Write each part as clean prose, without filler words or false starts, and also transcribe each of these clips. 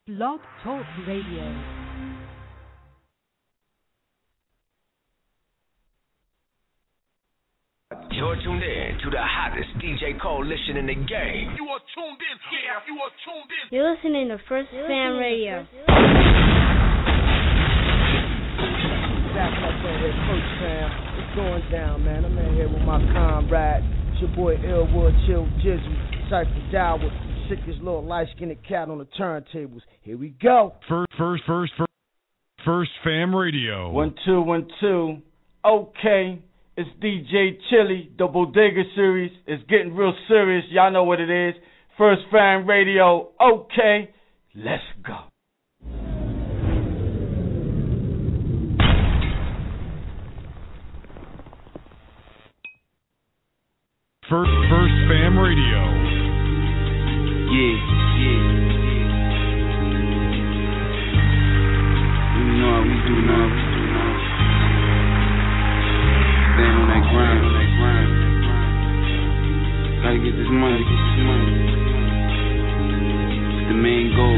Blog Talk Radio. You're tuned in to the hottest DJ coalition in the game. You are tuned in. Yeah, you are tuned in. You're listening to First Fam Radio. Back up in here, First Fam. What's going down, man? I'm in here with my comrade. It's your boy Elwood, Chill Jizzle, Cypher Dower, sickest little light-skinned cat on the turntables. Here we go. First Fam Radio. 1 2 1 2. Okay. It's DJ Chili, the Bodega series. It's getting real serious. Y'all know what it is. First Fan Radio. Okay, let's go. First Fam Radio. Yeah. You know how we do now. Stand on that grind. Gotta get this money. It's the main goal.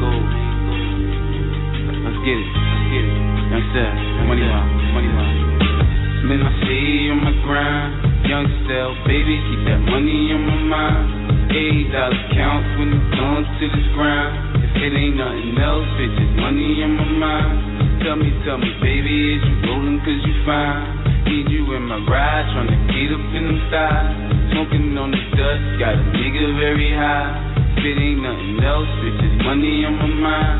Let's get it. Young Seth, money line. Man, I stay on my grind. Young Seth, baby, keep that money on my mind. $8 counts when it's on to this grind. If it ain't nothing else, it's just money on my mind. Tell me, baby, is you rolling 'cause you fine? Need you in my ride, tryna get up in them thighs. Smoking on the dust, got a nigga very high. If it ain't nothing else, it's just money on my mind.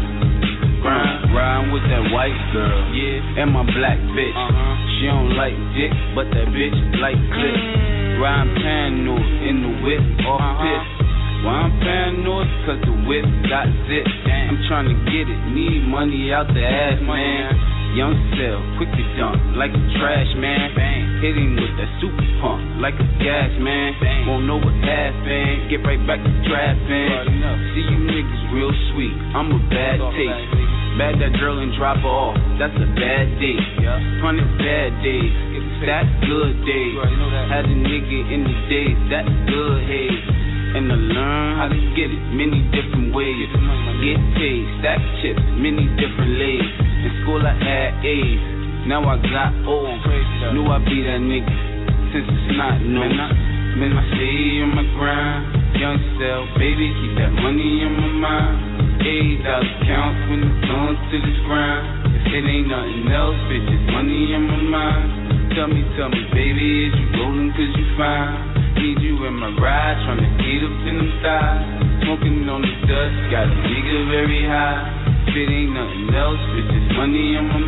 Riding with that white girl, yeah, and my black bitch. She don't like dick, but that bitch like clip. Riding paranoid in the whip, off piss. Why I'm paranoid? 'Cause the whip got zips. I'm tryna get it, need money out the ass, man. Young Cell, quick to dump, like a trash man. Hitting with that super pump, like a gas man. Won't know what happened, get right back to trapping. See you niggas real sweet, I'm a bad taste. Bad that girl and drop her off, that's a bad day. 100 bad days, that's good days. Had a nigga in the days, that's good haze. And I learn how to get it many different ways. Get paid, stack chips, many different lays. In school I had A's, now I got O's. Knew I'd be that nigga, since it's not no. Man, I stay on my grind. Young Cell, baby, keep that money on my mind. $8 counts when it's on to this grind. If it ain't nothing else, bitch, money on my mind. Tell me, baby, is you rolling 'cause you fine? Need you in my ride, tryna get up in them thighs. Smoking on the dust, got a nigga very high. If it ain't nothing else, it's just money on my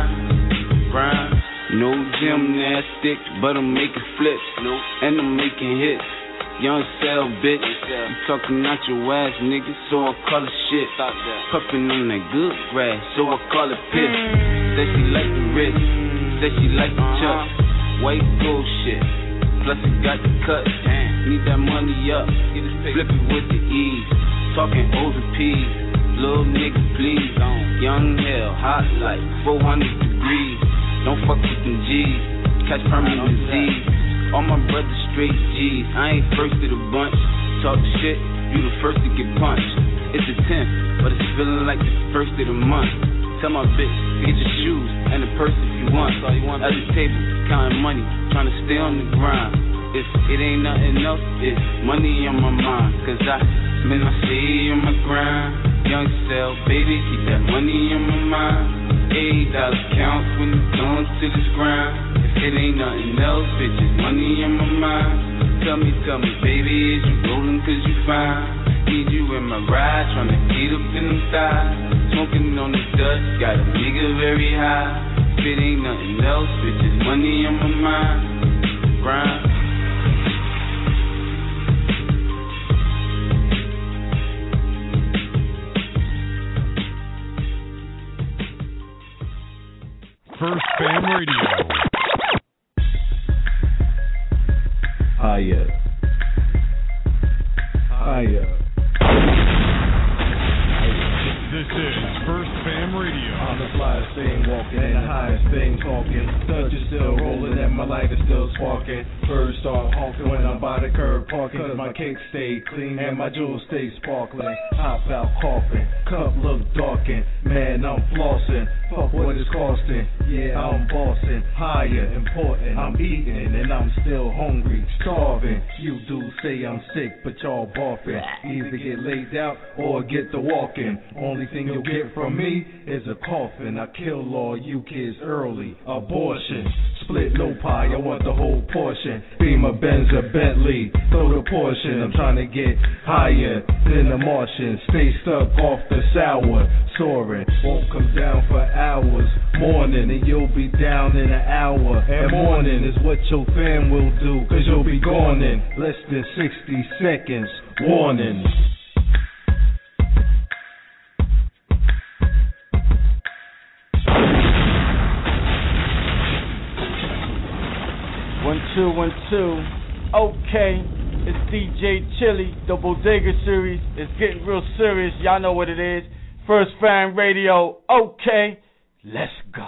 mind. Grind, no gymnastics, but I'm making flips, and I'm making hits. Young Cell, bitch, you talking out your ass, nigga, so I call it shit. Puffin' on that good grass, so I call it piss. Said she like the wrist, said she like the chucks. White gold shit, plus it got the cut. Need that money up, flip it with the ease. Talking O's and P's, little nigga please. Young hell, hot like 400 degrees. Don't fuck with them G's, catch permanent disease. All my brothers straight G's, I ain't first of the bunch. Talk shit, you the first to get punched. It's the 10th, but it's feeling like the first of the month. Tell my bitch, get your shoes and a purse if you want. At the table, counting money, trying to stay on the grind. If it ain't nothing else, it's money on my mind. 'Cause I stay on my grind. Young Cell, baby, keep that money on my mind. $8 counts when it's on to this grind. If it ain't nothing else, bitch, it's money on my mind. Tell me, baby, is you rolling 'cause you fine? Need you in my ride, tryna get up in them thighs. Smoking on the dust, got a nigga very high. If it ain't nothing else, bitch, it's money on my mind. Grind. First Fam Radio. Hiya. This is First Fam Radio. I'm the flyest thing walking and the highest thing talking. Dutch is still rolling and my light is still sparking. Birds start honking when I'm by the curb parking. Cause my cake stay clean and my jewels stay sparkling. Hop out coughing, cup look darkened. Man, I'm flossing, fuck what it's costing. Yeah, I'm bossing, higher, important. I'm eating and I'm still hungry, starving. You dudes say I'm sick, but y'all barfing. Either get laid out or get the walking. Only thing you'll get from me is a coffin. I kill all you kids early, abortion. Split no pie, I want the whole portion. Beamer, Benz, or Bentley, throw the portion. I'm trying to get higher than the Martian. Stay stuck off the sour, soaring. Won't come down for hours. Morning and you'll be down in an hour. And morning is what your fam will do, cause you'll be gone in less than 60 seconds. Warning. One, two. Okay, it's DJ Chili, the Bodega series. It's getting real serious. Y'all know what it is. First Fan Radio. Okay, let's go.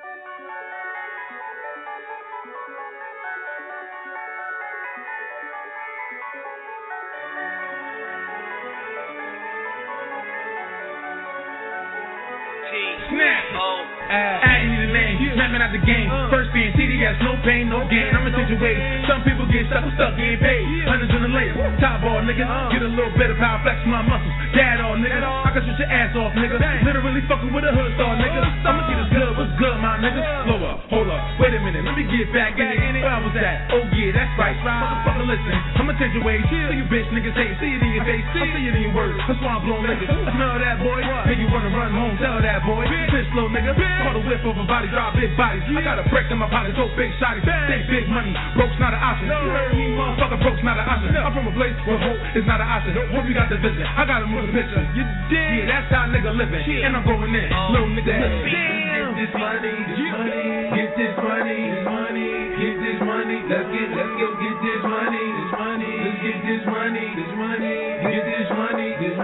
Out the game. First being TDS, no pain, no gain. I'ma change your ways. Some people get stuck, getting paid. Hundreds in the layers, top ball, nigga. Get a little better power, flex my muscles. Dad all, nigga. I can shoot your ass off, nigga. Literally fucking with a hood star, nigga. I'ma get as good, what's good, my nigga? Slow up, hold up, wait a minute, let me get back in it. Where I was at? Oh yeah, that's right. Motherfucker, listen. I'ma change your ways. See you bitch niggas hate, see it in your face. I see it in your words. That's why I'm blowing niggas. Smell that boy? Make you wanna run home, tell that boy. Bitch slow, nigga. Call the whip over body, drop big bodies. I got a break in my pocket, so big shotties. Think big money, broke's not an option. You heard me, motherfucker, broke's not an option. I'm from a place where hope is not an option. Hope you got the vision. I gotta move the picture. You did? Yeah, that's how nigga living. And I'm going in. Little nigga living. Get this money, get this money, get this money. Let's go get this money, Let's get this money, Get this money,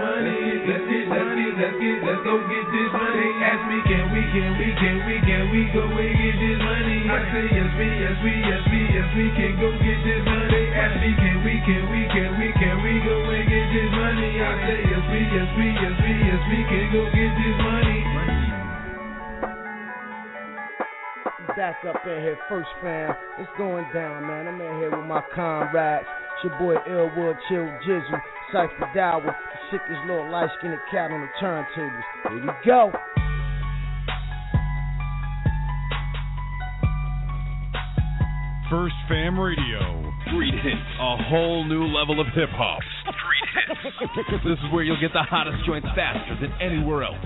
Let's go get this money. They ask me, can we go and get this money? I say yes, we can go get this money. They ask me, can we go and get this money? I say yes, we can go get this money. Back up in here, First Fam. It's going down, man. I'm in here with my comrades. It's your boy Elwood, Chill, Jizzle, Cypher Dower, the sickest little light-skinned cat on the turntables. Here we go. First Fam Radio. Street hits, a whole new level of hip-hop. Street hits. This is where you'll get the hottest joints faster than anywhere else.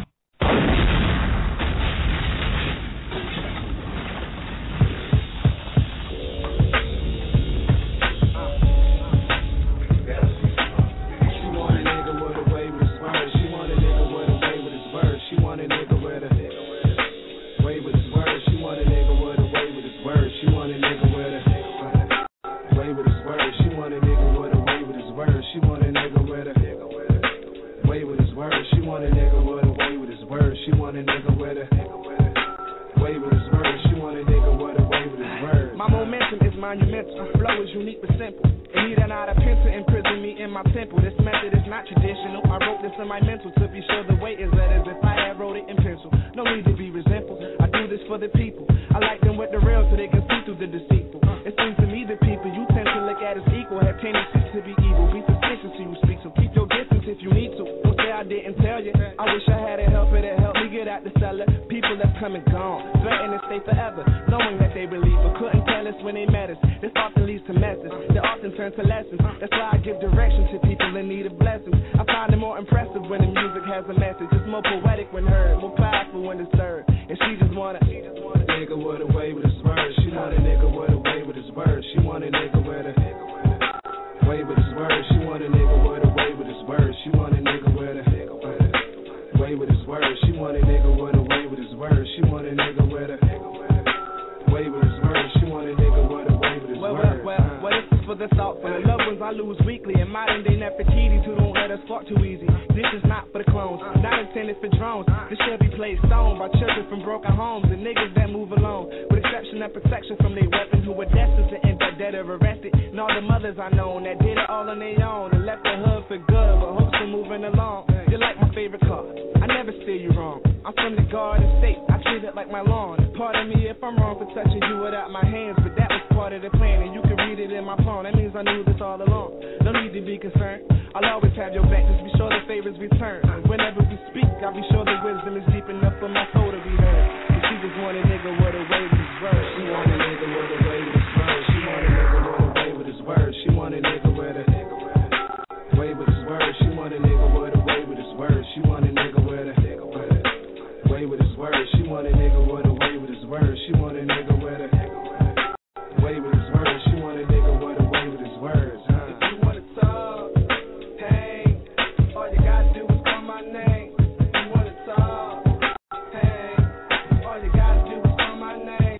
the thought for the loved ones I lose weekly, and modern day Nefertiti's who don't let us fuck too easy. This is not for the clones, not intended for drones. This should be played stone by children from broken homes and niggas that move alone, with exception and protection from their weapons who were destined to end up dead or arrested. And all the mothers I known that did it all on their own and left the hood for good, but hopes of moving along. You're like my favorite car, I never steer you wrong. I'm from the Garden State, I treat it like my lawn. Pardon me if I'm wrong for touching you without my hands, but that was part of the plan, and you can read it in my palm. That means I knew this all along. No need to be concerned, I'll always have your back. Just be sure the favors return. Whenever we speak, I'll be sure the wisdom is deep enough for my soul to be heard. Cause she just want a nigga with a way with his words. She want a nigga with a way with his words. She want a nigga with a way with his words. She want a nigga with a way with his words. She want a nigga with a way with his words. She want a nigga with a way with his words. She want a nigga with a way with his words. She want a nigga with a way with his words. She want a nigga with a way with his words. If you wanna talk, hey, all you gotta do is call my name. If you wanna talk, hey, all you gotta do is call my name.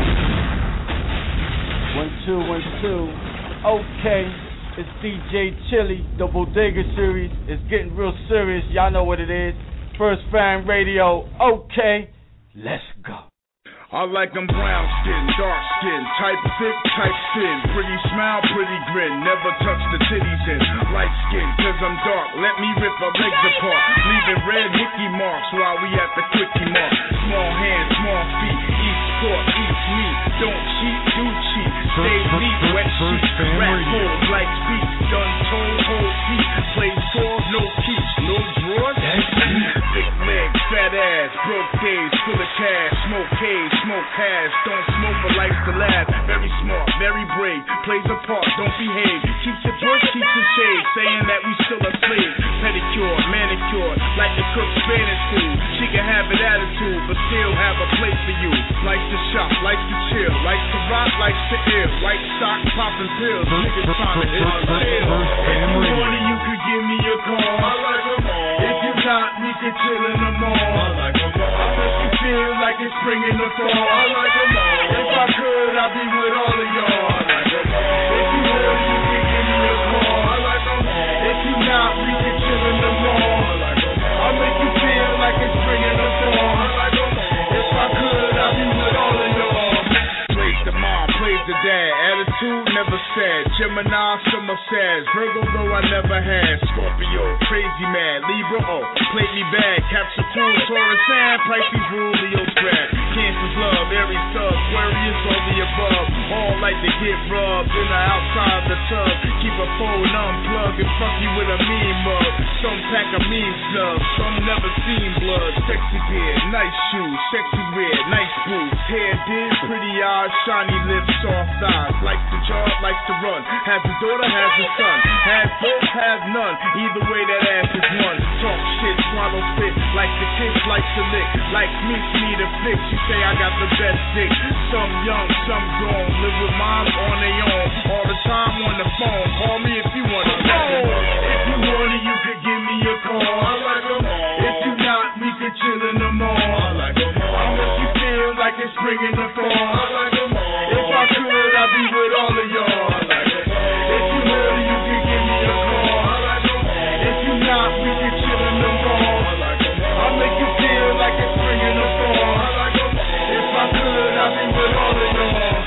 1, 2, 1, 2. Okay, it's DJ Chili, the Bodega series. It's getting real serious. Y'all know what it is. First Fan Radio. Okay, let's go. I like them brown skin, dark skin, type thick, type thin, pretty smile, pretty grin, never touch the titties in, light skin, cause I'm dark, let me rip her legs apart, leaving red hickey marks while we at the quickie mark, small hands, small feet, each pork, each meat, don't cheat, do cheat, stay neat, wet sheets, rap holes like speech, done told, whole feet, plays for, no keys, no drawers, thick legs, fat ass, broke days, full of cash, smoke haze, smoke hash, don't smoke but likes to laugh, very smart, very brave, plays a part, don't behave, keeps it bush, keeps it shade, saying that we still a slave, pedicure, manicure, like to cook Spanish food, she can have an attitude, but still have a place for you, likes to shop, likes to chill, likes to rock, likes to ill, white sock, popping pills, niggas trying to hit the pill, if you want it, you could give me a call, I like them all, if you not, we could chill in the mall, I like them all, I make you feel like it's spring in the fall, I like them all, if I could, I'd be with all of y'all, I like them all, if you want it, you could give me a call, I like them all, if you not, we could chill in the mall, I like them all, I make you feel like it's spring in the fall, I like them all, if I could, I'd be with all of y'all. Plays the mom, plays the dad, attitude never sad, Gemini, summer sad, Virgo though I never had, Scorpio, crazy mad, Libra, oh, play me bad, Capricorn, Taurus, and Pisces, rule, Leo, grad, Cancer's love, Aries, sub, Aquarius, all the above, all like to get rubbed in the outside of the tub, keep a phone unplugged and fuck you with a mean mug, some pack a mean snub, some never seen blood, sexy beard, nice shoes, sexy red, nice boots, hair did, pretty eyes, shiny lips, soft eyes, likes to jog, likes to run, has a daughter, has a son, has both, has none, either way that ass is one, talk shit, swallow spit, like to kiss, likes to lick, like me to flick, she say I got the best dick, some young, some grown, live with mom on their own, all the time on the phone, call me if you want to know, if you want it, you could give me a call, I like them all, if you not, we could chill in the mall, I like them all, I make you feel like it's spring in the fall, I like them all, if I could, I'd be with all of y'all, I like them all, if you want it, you could give me a call, I like them all, if you not, we could chill in the mall, I like them all, I make you feel like it's spring in the fall, I like them all, if I could, I'd be with all of y'all.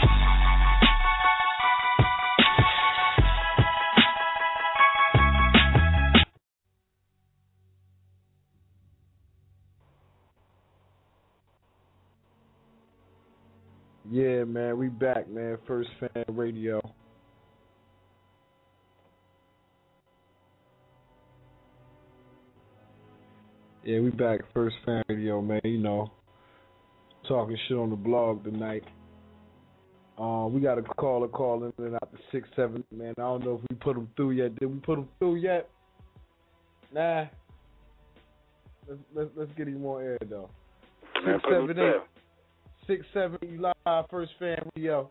Yeah, man, we back, man. First Fan Radio. Yeah, we back. First Fan Radio, man. You know, talking shit on the blog tonight. We got a caller calling in out the 6-7. Man, I don't know if we put them through yet. Did we put them through yet? Nah. Let's get him on air though. 678. 6-7, you live, First Fan Radio.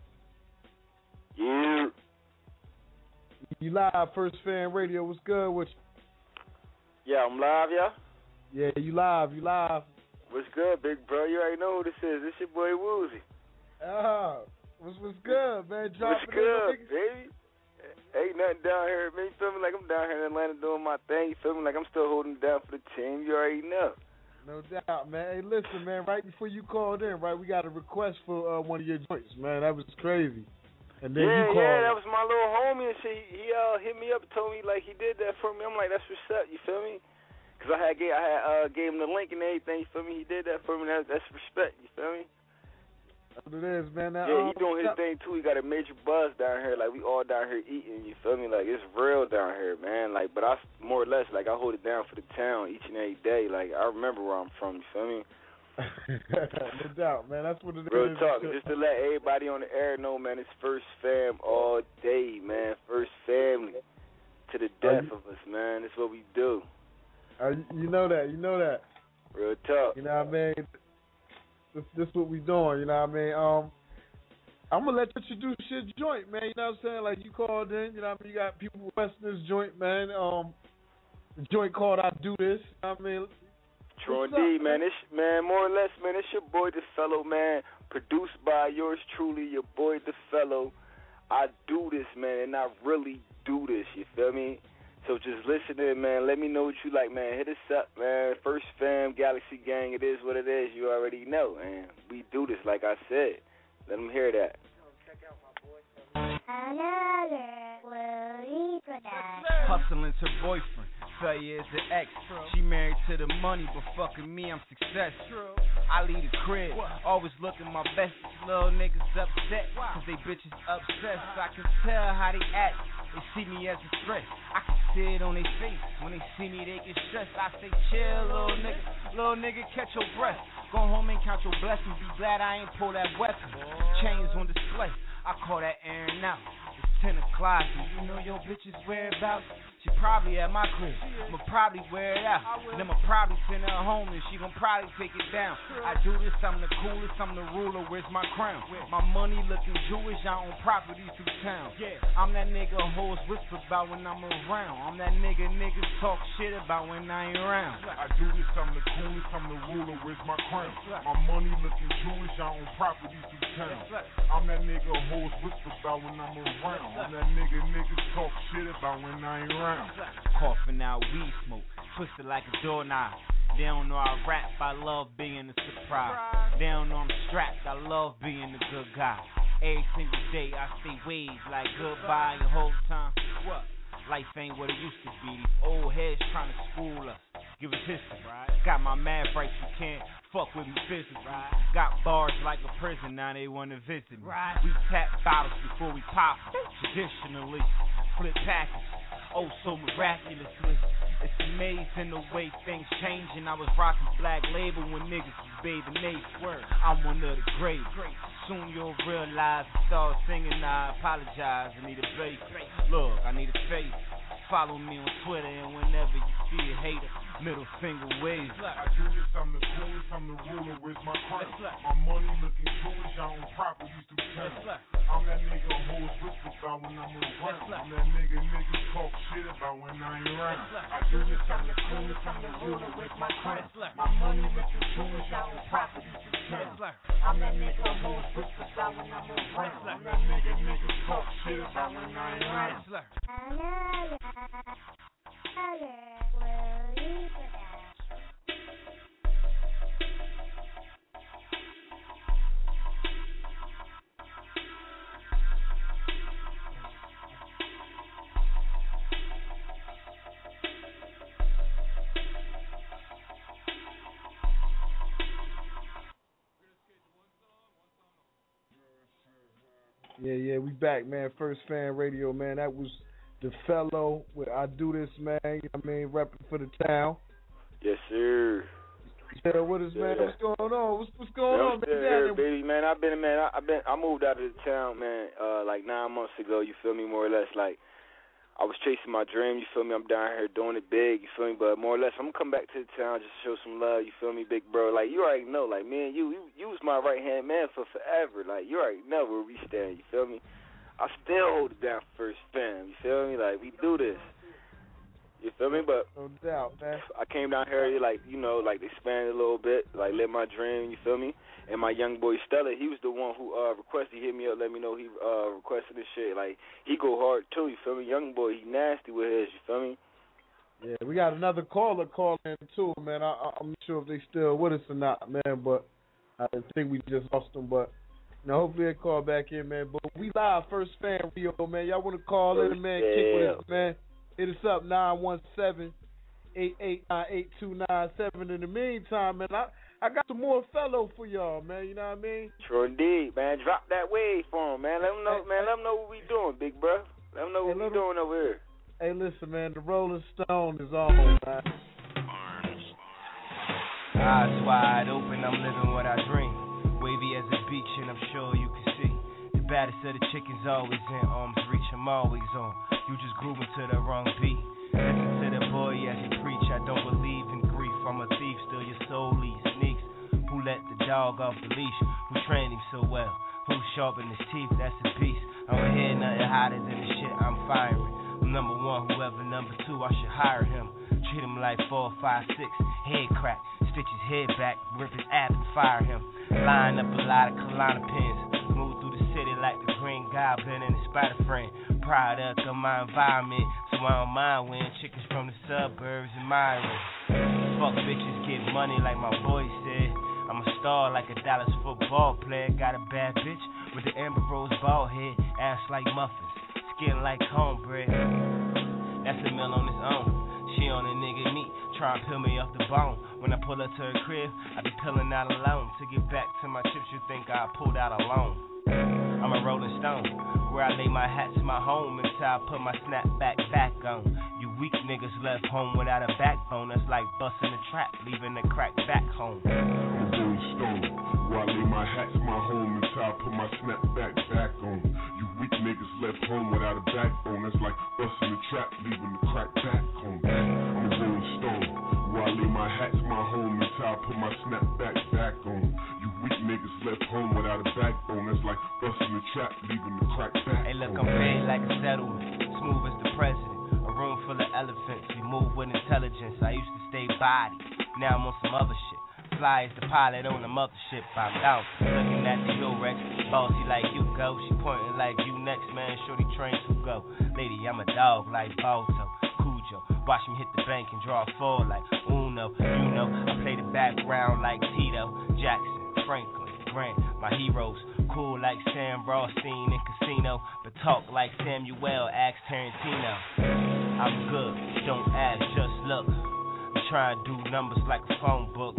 Yeah. You live, First Fan Radio. What's good with you? Yeah, I'm live, yeah? Yeah, you live. What's good, big bro? You already know who this is. This your boy Woozy. What's good, man? What's good, baby? Ain't nothing down here, man. You feel me? Like I'm down here in Atlanta doing my thing. You feel me? Like I'm still holding it down for the team. You already know. No doubt, man. Hey, listen, man. Right before you called in, right, we got a request for one of your joints, man. That was crazy. And then you called. Yeah, that was my little homie and shit. He hit me up and told me like he did that for me. I'm like, that's what's up. You feel me? Cause I gave him the link and everything. You feel me? He did that for me. That's respect. You feel me? That's what it is, man. Now, yeah, he doing his thing too. He got a major buzz down here. Like we all down here eating. You feel me? Like it's real down here, man. Like, but I more or less like I hold it down for the town each and every day. Like I remember where I'm from. You feel me? No doubt, man. That's what it real is. Real talk. Just to let everybody on the air know, man. It's First Fam all day, man. First family to the death of us, man. That's what we do. You know that. You know that. Real talk. You know what I mean? This what we doing, you know what I mean? I'm going to let you introduce your joint, man, you know what I'm saying? Like, you called in, you know what I mean? You got people requesting this joint, man. The joint called I Do This, you know what I mean? True indeed, man. Man, more or less, man, it's your boy, The Fellow, man. Produced by yours truly, your boy, The Fellow. I do this, man, and I really do this, you feel me? So just listen in, man. Let me know what you like, man. Hit us up, man. First Fam, Galaxy Gang, it is what it is. You already know, man. We do this, like I said. Let them hear that. Hustling to boyfriend, failure is an ex. She married to the money, but fucking me, I'm success. I lead a crib, always looking my best. Little niggas upset, cause they bitches obsessed. I can tell how they act, they see me as a threat. I can see it on their face, when they see me they get stressed. I say chill, little nigga, catch your breath. Go home and count your blessings, be glad I ain't pull that weapon. Chains on display, I call that airing out. It's 10 o'clock, do you know your bitch's whereabouts? She probably at my crib, I'ma probably wear it out. And I'ma probably send her home and she gon' probably take it down. I do this, I'm the coolest, I'm the ruler, where's my crown? My money looking Jewish, I own properties through town. I'm that nigga hoes whisper about when I'm around. I'm that nigga niggas talk shit about when I ain't around. I do this, I'm the coolest, I'm the ruler, where's my crown? My money looking Jewish, I own properties through town. I'm that nigga hoes whisper about when I'm around. I'm that nigga niggas talk shit about when I ain't around. Coughing out weed smoke, twisted like a doorknob. They don't know I rap, I love being a surprise. They don't know I'm strapped, I love being a good guy. Every single day I stay waves like goodbye the whole time. What? Life ain't what it used to be. These old heads trying to school us, give us history. Got my math right, you can't fuck with me physically. Got bars like a prison, now they wanna visit me. We tap bottles before we pop them. Traditionally, flip packages, oh so miraculously. It's amazing the way things changing. I was rocking Black Label when niggas was bathing they swear. I'm one of the great. Soon you'll realize, start singing, I apologize. I need a bass. Look, I need a face. Follow me on Twitter, and whenever you see a hater, middle finger wave. I do this, I'm the coolest, I'm the ruler, where's my crown? My money looking Jewish, I own properties through town. I'm that nigga hoes whisper about when I'm around. I'm that nigga niggas talk shit about when I ain't around. I do this, I'm the coolest, I'm the ruler, where's my crown? My money looking Jewish, I own properties through town. I'm that nigga hoes whisper about when I'm around. I'm that nigga niggas talk shit about when I ain't around. Yeah, we back, man. First Fan Radio, man. That was The Fellow with I Do This, man. You know what I mean? Repping for the town. Yes, sir. Yeah, what is, man? What's going on? What's going on, man? Here, baby, man. I moved out of the town, man, like 9 months ago, you feel me, more or less. Like, I was chasing my dream, you feel me? I'm down here doing it big, you feel me? But more or less, I'm going to come back to the town just to show some love, you feel me, big bro? Like, you already know, like, me and you was my right-hand man for forever. Like, you already know where we stand, you feel me? I still hold it down for First Fam, you feel me? Like, we do this. You feel me? But no doubt, man. I came down here, like, you know, like expanded a little bit, like live my dream. You feel me? And my young boy Stella, he was the one who requested. He hit me up, let me know he requested this shit. Like, he go hard too. You feel me? Young boy, he nasty with his. You feel me? Yeah, we got another caller calling too, man. I'm not sure if they still with us or not, man. But I think we just lost them. But you know, hopefully they call back in, man. But we live, First Fan Radio, man. Y'all want to call in, man? Kick with us, man. Hit us up 917-889-8297. In the meantime, man, I got some more fellow for y'all, man. You know what I mean? Sure indeed, man. Drop that wave for him, man. Let them know, man. Let them know what we doing, big bro. Let them know what we doing over here. Hey, listen, man. The Rolling Stone is on, man. Eyes wide open, I'm living what I dream. Wavy as a beach, and I'm sure you can see. The baddest of the chickens always in arm's reach. I'm always on. You just grooving to the wrong beat. Listen to the boy as he preach. I don't believe in grief. I'm a thief, still your soul leads sneaks. Who let the dog off the leash? Who trained him so well? Who sharpened his teeth? That's a piece. I don't hear nothing hotter than the shit I'm firing. I'm number one, whoever number two, I should hire him. Treat him like 4, 5, 6, head crack. Stitch his head back, rip his ass and fire him. Line up a lot of Kalana pins. Move through the city like the Green Goblin and the Spider-Friend. Product of my environment, so I don't mind when chickens from the suburbs admire it. Fuck bitches, get money like my boy said. I'm a star like a Dallas football player. Got a bad bitch with the Amber Rose bald head. Ass like muffins, skin like cornbread. That's a meal on its own. She on a nigga meat, try and peel me off the bone. When I pull up to her crib, I be peeling out alone. To get back to my chips, you think I pulled out alone. I'm a Rolling Stone, where I lay my hats, my home until I put my snapback back on. You weak niggas left home without a backbone. That's like busting a trap, leaving the crack back home. I'm a Rolling Stone, where I lay my hats, my home until I put my snapback back on. You weak niggas left home without a backbone. That's like busting a trap, leaving the crack back home. I'm a Rolling Stone, where I lay my hats, my home until I put my snapback back on. You weak niggas left home without a backbone. That's like busting the trap, leaving the crack back. Hey, look, I'm big like a settlement, smooth as the president. A room full of elephants, we move with intelligence. I used to stay body, now I'm on some other shit. Fly as the pilot on the mothership, I'm down. Looking at the Urex, bossy like you go. She pointing like you next, man, shorty train to go. Lady, I'm a dog like Balto, Cujo. Watch me hit the bank and draw a four like Uno. You know, I play the background like Tito, Jackson, Franklin, Grant, my heroes. Cool like Sam Rothstein in Casino, but talk like Samuel, ask Tarantino. I'm good, don't ask, just look. I'm trying to do numbers like a phone book.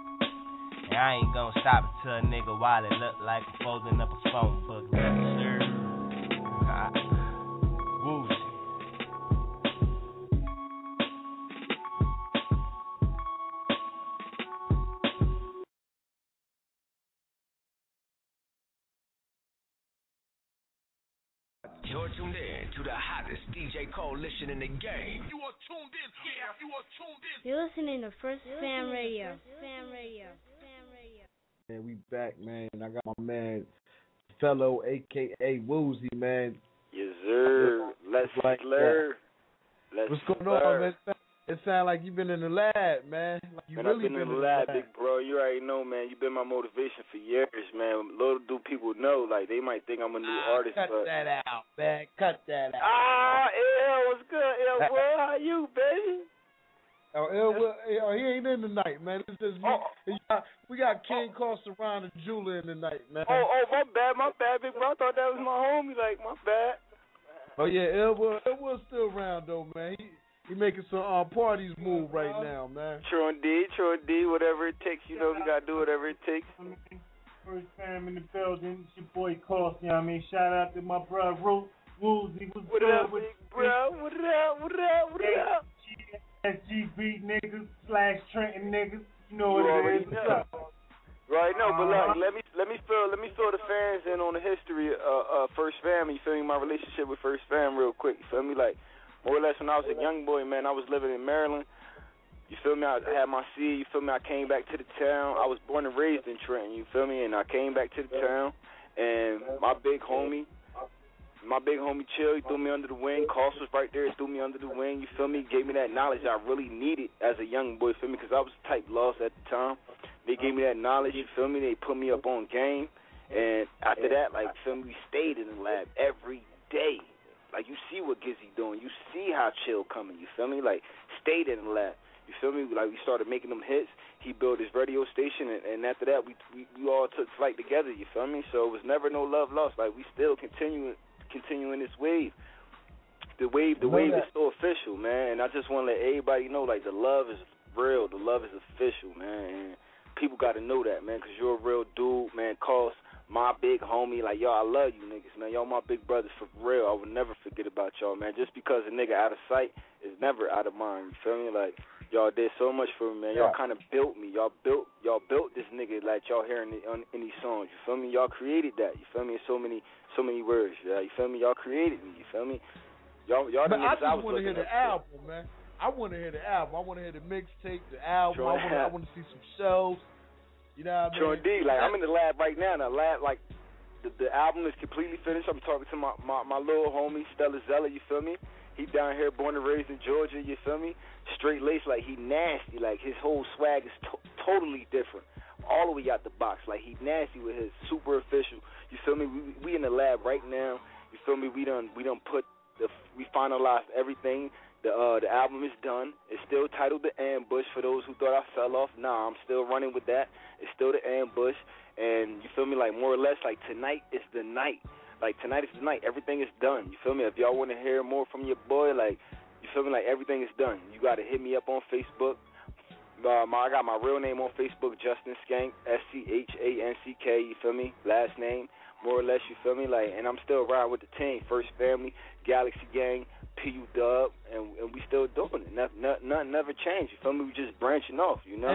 And I ain't gonna stop it till a nigga while it look like I'm folding up a phone book. Yes, sir. Woozy. You're tuned in to the hottest DJ coalition in the game. You are tuned in. Yeah, you are tuned in. You're listening to First Fan Radio. Man, we back, man. I got my man, fellow, a.k.a. Woozy, man. Yes, sir. Let's slur. What's going on, man? It sounds like you've been in the lab, man. Like you man, really I've been in the lab, big bro. You already know, man. You've been my motivation for years, man. Little do people know, like, they might think I'm a new artist. Cut that out, man. Cut that out. What's good, boy? How you, baby? He ain't in tonight, man. It's just we got King Costaron and Jula in tonight, man. My bad, big bro. I thought that was my homie, like, my bad. Oh, yeah, it was still around, though, man. He making some parties move right now, man. True indeed. Whatever it takes, you know, we got to do whatever it takes. First time in the building. It's your boy Cost, you know what I mean? Shout out to my brother, Woozy. What up, big bro? What up? SGB niggas / Trenton niggas. You know what it is. Right, no, but like, let me fill the fans in on the history of First Fam. You feel me? My relationship with First Fam, real quick. You feel me? Like, more or less, when I was a young boy, man, I was living in Maryland. You feel me? I had my seed. You feel me? I came back to the town. I was born and raised in Trenton. You feel me? And I came back to the town, and my big homie, my big homie Chill, he threw me under the wing. Cost was right there, threw me under the wing. You feel me? Gave me that knowledge I really needed as a young boy. Feel me? Because I was type lost at the time. They gave me that knowledge. You feel me? They put me up on game. And after that, like, feel me? We stayed in the lab every day. Like, you see what Gizzy doing. You see how Chill coming. You feel me? Like, stayed in the lab. You feel me? Like, we started making them hits. He built his radio station, and after that, we all took flight together. You feel me? So it was never no love lost. Like, we still continuing this wave. The wave is so official, man. And I just want to let everybody know, like, the love is real. The love is official, man. And people got to know that, man, because you're a real dude, man. Cost, my big homie, like, y'all, I love you niggas, man. Y'all my big brothers for real. I would never forget about y'all, man. Just because a nigga out of sight is never out of mind. You feel me? Like, y'all did so much for me, man. Y'all kind of built me. Y'all built this nigga like y'all hearing in these songs. You feel me? Y'all created that. You feel me? In so many words. Yeah. You feel me? Y'all created me. You feel me? Y'all the niggas I was want to hear the album, man. I want to hear the album. I want to hear the mixtape, the album. I want to see some shows. You know what I mean? Sure, indeed. Like, I'm in the lab right now. The lab, like, the album is completely finished. I'm talking to my little homie, Stella Zella, you feel me? He down here, born and raised in Georgia, you feel me? Straight laced, like, he nasty. Like, his whole swag is totally different. All the way out the box. Like, he nasty with his super official. You feel me? We in the lab right now. You feel me? We finalized everything. The album is done. It's still titled The Ambush for those who thought I fell off. Nah, I'm still running with that. It's still The Ambush. And you feel me? Like, more or less, like, tonight is the night. Like, tonight is the night. Everything is done. You feel me? If y'all want to hear more from your boy, like, you feel me? Like, everything is done. You got to hit me up on Facebook. I got my real name on Facebook, Justin Skank, SCHANCK, you feel me? Last name, more or less, you feel me? Like, and I'm still riding with the team, First Family, Galaxy Gang, PU Dub, and we still doing it. Nothing never changed, you feel me? We just branching off, you know?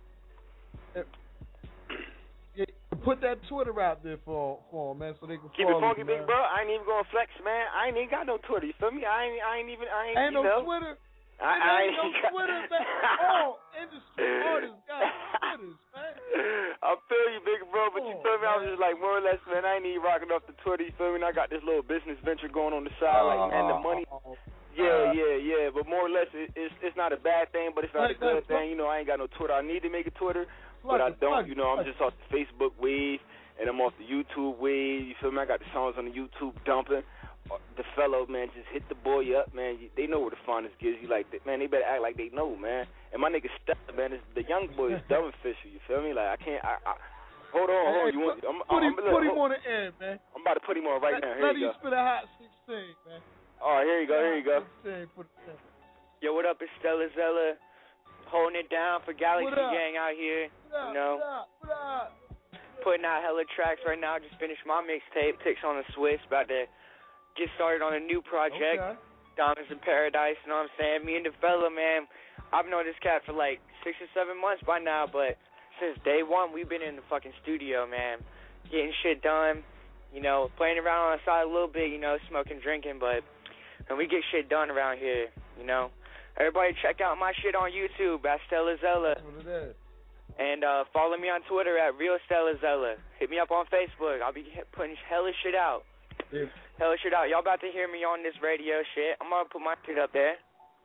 Put that Twitter out there for them, man, so they can keep follow it funky, you, big bro. I ain't even gonna flex, man. I ain't even got no Twitter, you feel me? I ain't no Twitter. I ain't no Twitter, man. All industry artists got Twitters, man. I feel you, big bro, but you feel me? I was just like, more or less, man, I ain't even rocking off the Twitter, you feel me? And I got this little business venture going on the side, like, man, the money. Yeah, but more or less, it's not a bad thing, but it's not a good thing. You know, I ain't got no Twitter. I need to make a Twitter, but I don't. You know, I'm just off the Facebook wave, and I'm off the YouTube wave. You feel me? I got the songs on the YouTube dumping. The fellow, man, just hit the boy up, man. They know where the finest gives you. Like, man, they better act like they know, man. And my nigga Stella, man, the young boy is dumb official. You feel me? Like, I can't. Hold on. Put him on the end, man. I'm about to put him on right now. Here you go. Let him spit a hot 16, man. All right, here you go. 16. Yo, what up? It's Stella Zella, holding it down for Galaxy Gang out here. What up? Putting out hella tracks right now. Just finished my mixtape, Ticks on the Switch. About to get started on a new project, Diamonds in Paradise. You know what I'm saying? Me and the fella, man, I've known this cat for like 6 or 7 months by now, but since day one, we've been in the fucking studio, man, getting shit done, you know, playing around on the side a little bit, you know, smoking, drinking, but and we get shit done around here, you know. Everybody check out my shit on YouTube at Stella Zella. That's what it is. And follow me on Twitter at Real Stella Zella. Hit me up on Facebook. I'll be putting hella shit out. Yeah. Hella shit out. Y'all about to hear me on this radio shit. I'm going to put my shit up there.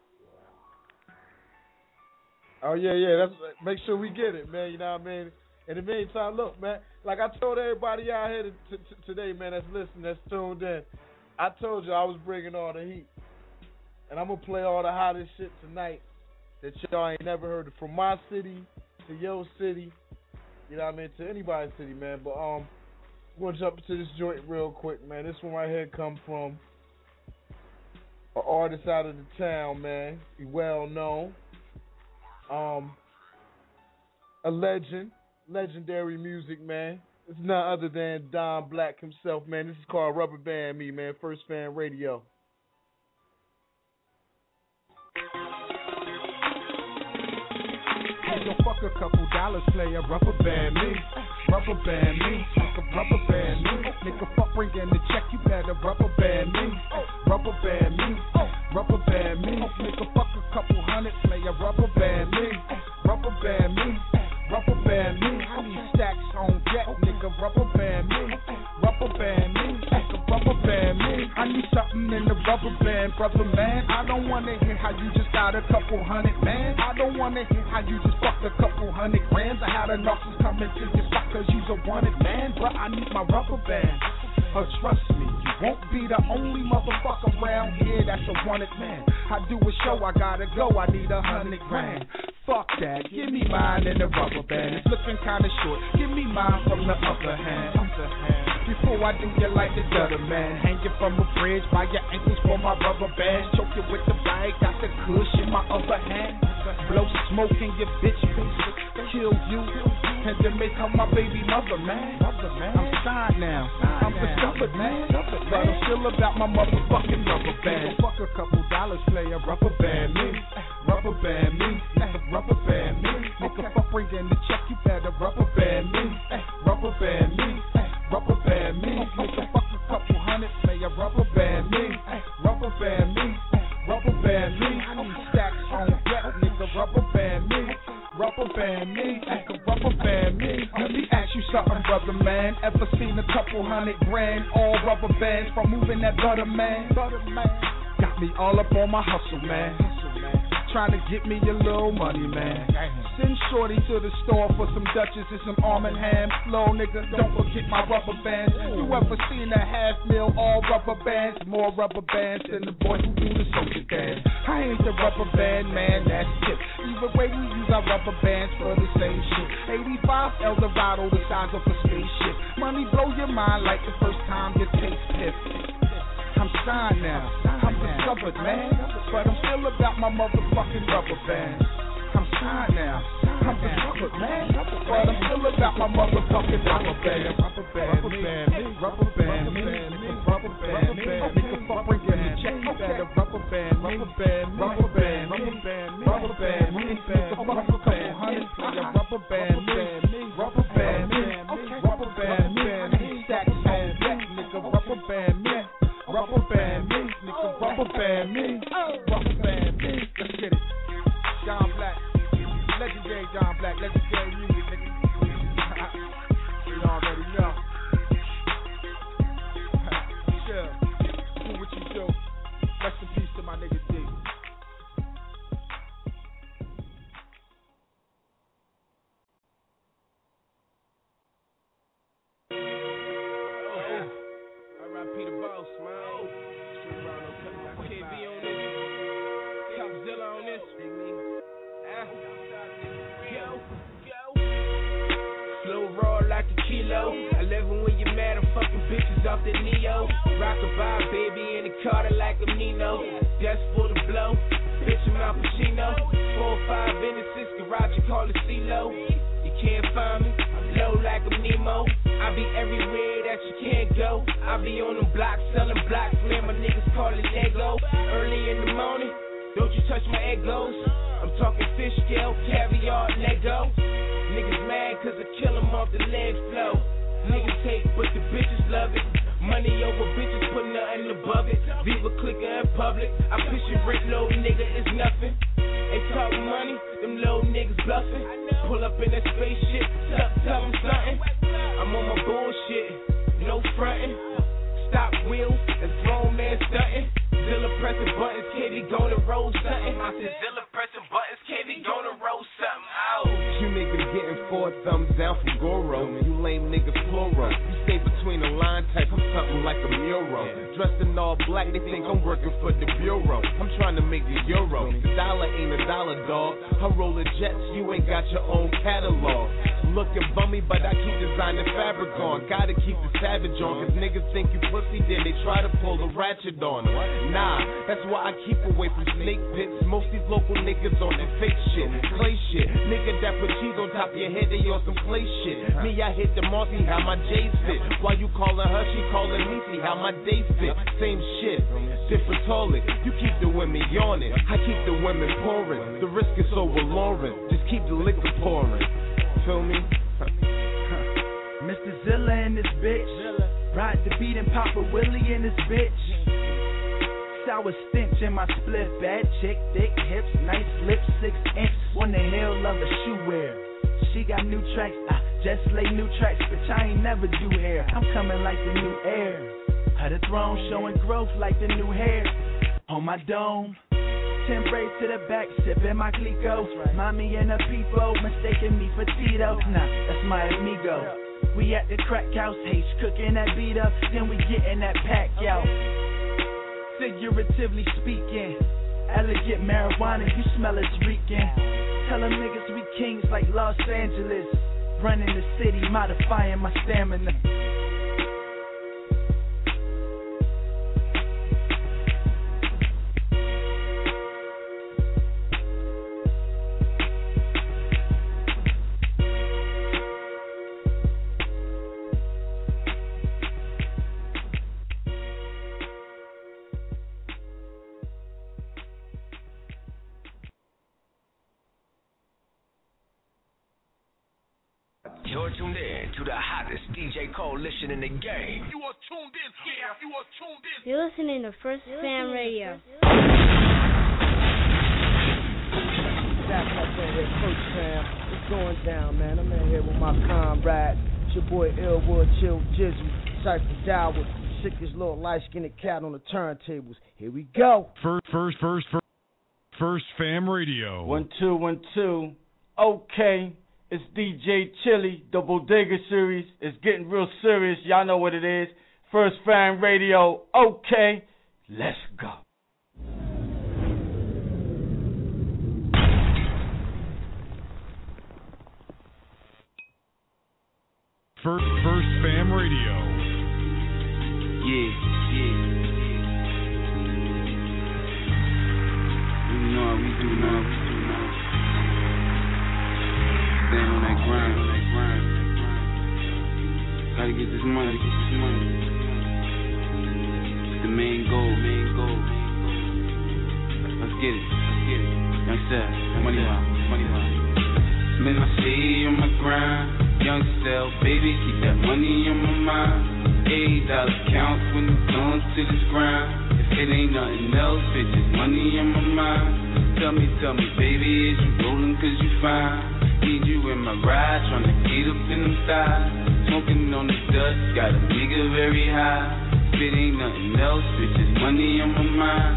Oh, yeah. Make sure we get it, man. You know what I mean? In the meantime, look, man, like I told everybody out here today, man, that's listening, that's tuned in, I told you I was bringing all the heat. And I'm going to play all the hottest shit tonight that y'all ain't never heard of. From my city to your city, you know what I mean, to anybody's city, man. But I'm going to jump into this joint real quick, man. This one right here come from an artist out of the town, man. He well known. A legend. Legendary music, man. It's none other than Don Black himself, man. This is called Rubber Band Me, man. First Fan Radio. So fuck a couple dollars, play a rubber band me. Rubber band me, nigga, rubber band me. Nigga, fuck bringing the check, you better rubber band me. Rubber band me, rubber band me. Nigga, fuck a couple hundred, play a rubber band me. Rubber band me, rubber band me. I need stacks on deck, nigga, rubber band me. Rubber band me, nigga, rubber band me. rubber band, brother man. I don't wanna hear how you just got a couple hundred, man. I don't wanna hear how you just fucked a couple $100 grand. I had enough to come into your spot cause you's a wanted man. But I need my rubber band. Trust me, you won't be the only motherfucker around here that's a wanted man. I do a show, I gotta go, I need $100 grand. Fuck that, give me mine in the rubber band. It's looking kinda short, give me mine from the upper hand. Before I do you like the gutter man, hanging from a bridge by your ankles for my rubber band. Choke it with the bag, got the kush in my other hand. Blow smoke in your bitch face, kill you, and then make her my baby mother, man. I'm signed now, I'm discovered, man. But I'm still about my motherfucking rubber band. Fuck a couple dollars, play a rubber band me, rubber band me, rubber band me. Nigga, fuck bringing the check, you better rubber band me, rubber band me, rubber band me. Nigga, fuck a couple hundred, play a rubber band me, rubber band me, rubber band me. I need stacks on deck, nigga, rubber band me, rubber band me, nigga, rubber band me. Let me ask you something, brother man. Ever seen a couple $100 grand, all rubber bands from moving that butter man? Got me all up on my hustle, man. Trying to get me a little money, man. Send shorty to the store for some Dutchess and some Arm & Ham. Slow nigga, don't forget my rubber bands. You ever seen a half meal, all rubber bands? More rubber bands than the boy who do the social dance. I ain't the rubber band man, that's tip. Either way, we use our rubber bands for the same shit. 85 Eldorado, the size of a spaceship. Money blow your mind like the first time you taste piff. I'm signed now, I'm discovered, man. But I'm still about my motherfucking rubber band. I'm signed now, I'm discovered, man. But I'm still about my motherfucking rubber band. Rubber band me, rubber band me, rubber band me. Nigga, fuck bringing the check, you better rubber band me, rubber band, rubber band, rubber band, rubber band me. Nigga, fuck a couple $100, rubber band me, rubber band me, rubber band me. Stacks on deck, nigga, rubber band me. Rubber band me, nigga, rubber band me, rubber band me. Let's get it. John Black, legendary John Black, legendary music, nigga. You already know. Chill, do what you do. Rest in peace to my nigga D. R.I.P. the boss, man. KB on this. Topzilla on this. Slow roll like a kilo. I love it when you're mad. I'm fucking bitches off the Neo. Rock-a-bye, baby, in the Carter like a Nino. That's for the blow. Bitch, I'm Al Pacino. 4 or 5 in the 6 garage, you call it CeeLo. You can't find me. I'm low like a Nemo. I be everywhere that you can't go. I be on them blocks, selling blocks, man, my niggas call it Lego. Early in the morning, don't you touch my egos. I'm talking fish scale, caviar, Lego. Niggas mad cause I kill them off the leg flow. Niggas hate but the bitches love it. Money over bitches, put nothing above it. Viva clicker in public, I push it rent low, nigga, it's nothing. They talk money, them low niggas bluffing. Pull up in that spaceship, tell them something. I'm on my bullshit, no frontin'. Stop wheels, and grown man stuntin'. Zilla pressing buttons, KB gonna roll something. I said Zilla pressing buttons, KB gonna roll something. Ow. You niggas getting 4 thumbs down from Goro. You lame niggas plural. You stay between the line type of something like a mural. Dressed in all black, they think I'm working for the bureau. I'm trying to make the euro. The dollar ain't a dollar, dog. I roll the jets, you ain't got your own catalog. Looking bummy, but I keep designing fabric on. Gotta keep the savage on, cause niggas think you pussy, then they try to pull the ratchet on. Nah, that's why I keep away from snake pits. Most these local niggas on that fake shit, clay shit. Nigga that put cheese on top of your head, they on some clay shit. Me, I hit the mall, see how my J's fit. While you calling her, she calling me, see how my days fit. Same shit, different toilet. You keep the women yawning, I keep the women pouring. The risk is so alluring, just keep the liquor pouring. Feel me? Mr. Zilla in this bitch. Ride the beat and Papa Willie in this bitch. Sour stench in my split. Bad chick, thick hips, nice lips, 6 inch. On the hill of a shoe wear. She got new tracks, I just lay new tracks, bitch, I ain't never do hair. I'm coming like the new air. Her the throne showing growth like the new hair. on my dome. 10 braids to the back, sipping my Clico. Mommy and a people mistaking me for Tito. Nah, that's my amigo. We at the crack house, H cooking that beat up, then we getting that pack out. Figuratively speaking, elegant marijuana, you smell it's reeking. Tell them niggas we kings like Los Angeles. Running the city, modifying my stamina. You're tuned in to the hottest DJ coalition in the game. You are tuned in. Yeah, you are tuned in. You're listening to First Fam Radio. Back up in here, First Fam. It's going down, man. I'm in here with my comrade. It's your boy Elwood, Chill, Jizzle, Cypher Dowd, sickest little light-skinned cat on the turntables. Here we go. First Fam Radio. 1 2 1 2. Okay. It's DJ Chili, the Bodega Series. It's getting real serious. Y'all know what it is. First Fan Radio. Okay, let's go. First Fam Radio. Yeah. We know how we do now. Stand on that grind. Gotta get this money. It's the main goal. Let's get it. Young Seth, money line. Man, I stay on my grind. Young Seth, baby, keep that money on my mind. $8 counts when it's on to this grind. If it ain't nothing else, it's just money on my mind. Tell me, baby, is you rolling 'cause you fine? Need you in my ride, tryna get up in them thighs. Smoking on the dust, got a nigga very high. If it ain't nothing else, it's just money on my mind.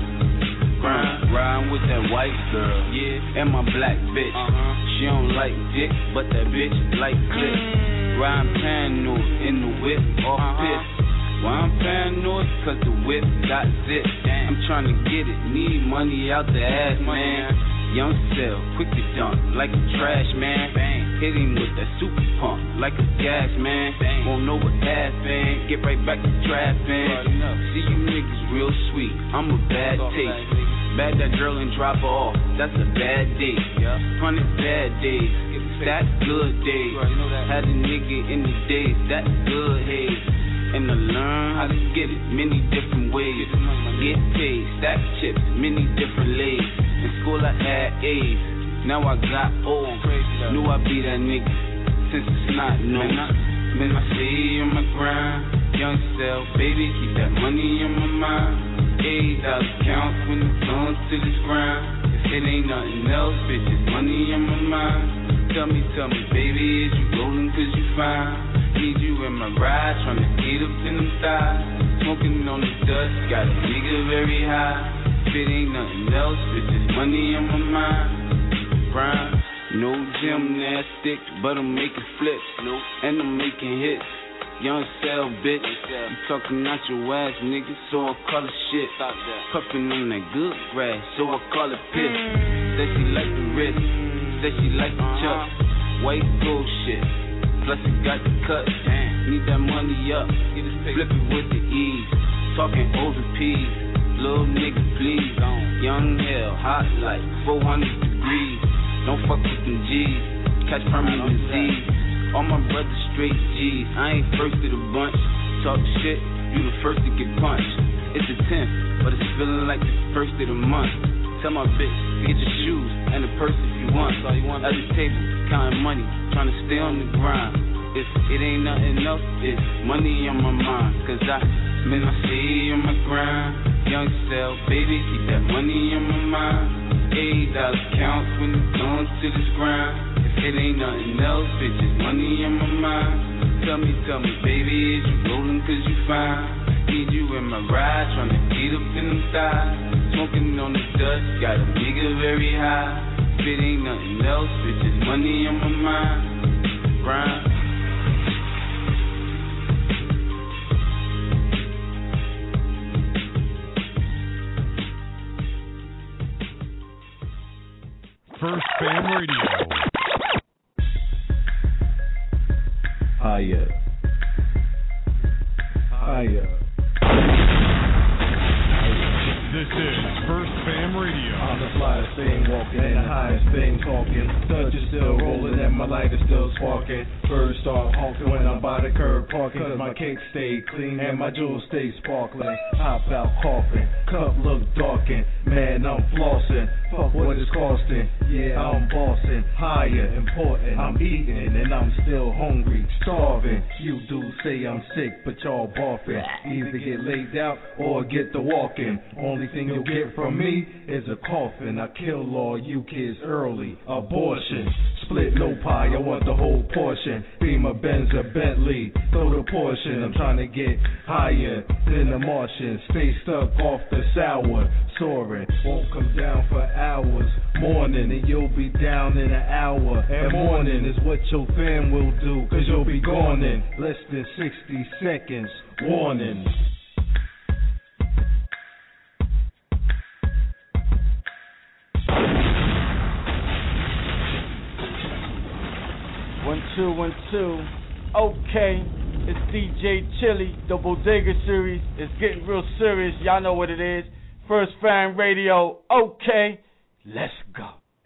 Riding with that white girl, yeah, and my black bitch. She don't like dick, but that bitch like clip. Riding paranoid in the whip, off piss. Why I'm paranoid? 'Cause the whip got zip. I'm tryna get it, need money out the ass, man. Young Cell, quick to dump, like a trash man. Bang. Hit him with that super pump, like a gas man. Bang. Won't know what happened, get right back to trapping. See you niggas real sweet, I'm a bad taste. Bag that girl and drop her off, that's a bad date. 100 bad days, that's good days. Had a nigga in the days, that's good haze. And I learn how to get it many different ways. Get paid, stack chips, many different lays. In school I had A's, now I got O's. Knew I'd be that nigga since it's not no. Man, I stay on my grind. Young Cell, baby, keep that money on my mind. $8 counts when it's on to this grind. If it ain't nothing else, bitch, it's money on my mind. Tell me, baby, is you rolling 'cause you fine? Need you in my ride, tryna get up in them thighs. Smoking on the dust, got a nigga very high. If it ain't nothing else, it's just money on my mind. Grind, no gymnastics, but I'm making flips, and I'm making hits. Young Cell, bitch, you talking out your ass, nigga, so I call it shit. Puffin' on that good grass, so I call it piss. Said she like the wrist, said she like the chuck. White gold shit, plus it got the cut. Need that money up, flip it with the ease. Talking O's and P's, little nigga please. Young hell, hot like 400 degrees. Don't fuck with them G's, catch permanent disease. All my brothers straight G's, I ain't first of the bunch. Talk shit, you the first to get punched. It's the 10th, but it's feeling like the first of the month. Tell my bitch to get your shoes and a purse if you want. At the table, counting money, trying to stay on the grind. If it ain't nothing else, it's money on my mind. 'Cause I stay on my grind. Young Cell, baby, keep that money on my mind. $8 counts when it's on to this grind. If it ain't nothing else, it's just money on my mind. Tell me, baby, is you rolling 'cause you fine? Need you in my ride, tryna get up in them thighs. smoking on the dust, got a nigga very high. If it ain't nothing else, bitches, money on my mind. Grind. First Fam Radio. Hiya. This is First Fam Radio. I'm the flyest thing walking and the highest thing talking. Dutch is still rolling and my light is still sparking. Birds start honking when I'm by the curb parking. Cause my cake stay clean and my jewels stay sparkling. Hop out coughing, cup look darkened. Man, I'm flossing, fuck what it's costing. Yeah, I'm bossing, higher, important. I'm eating and I'm still hungry, starving. You dudes say I'm sick, but y'all barfing. Either get laid out or get the walking. Only thing you'll get from me is a coffin. I kill all you kids early. Abortion. Split no pie, I want the whole portion. Beamer, Benz, or Bentley. Throw the portion. I'm trying to get higher than the Martian. Stay stuck off the sour. Soaring. Won't come down for hours. Morning, and you'll be down in an hour. And morning is what your fam will do. Cause you'll be gone in less than 60 seconds. Warning. 1, 2, 1, 2. Okay, it's DJ Chili, the Bodega Series. It's getting real serious. Y'all know what it is. First Fam Radio. Okay, let's go.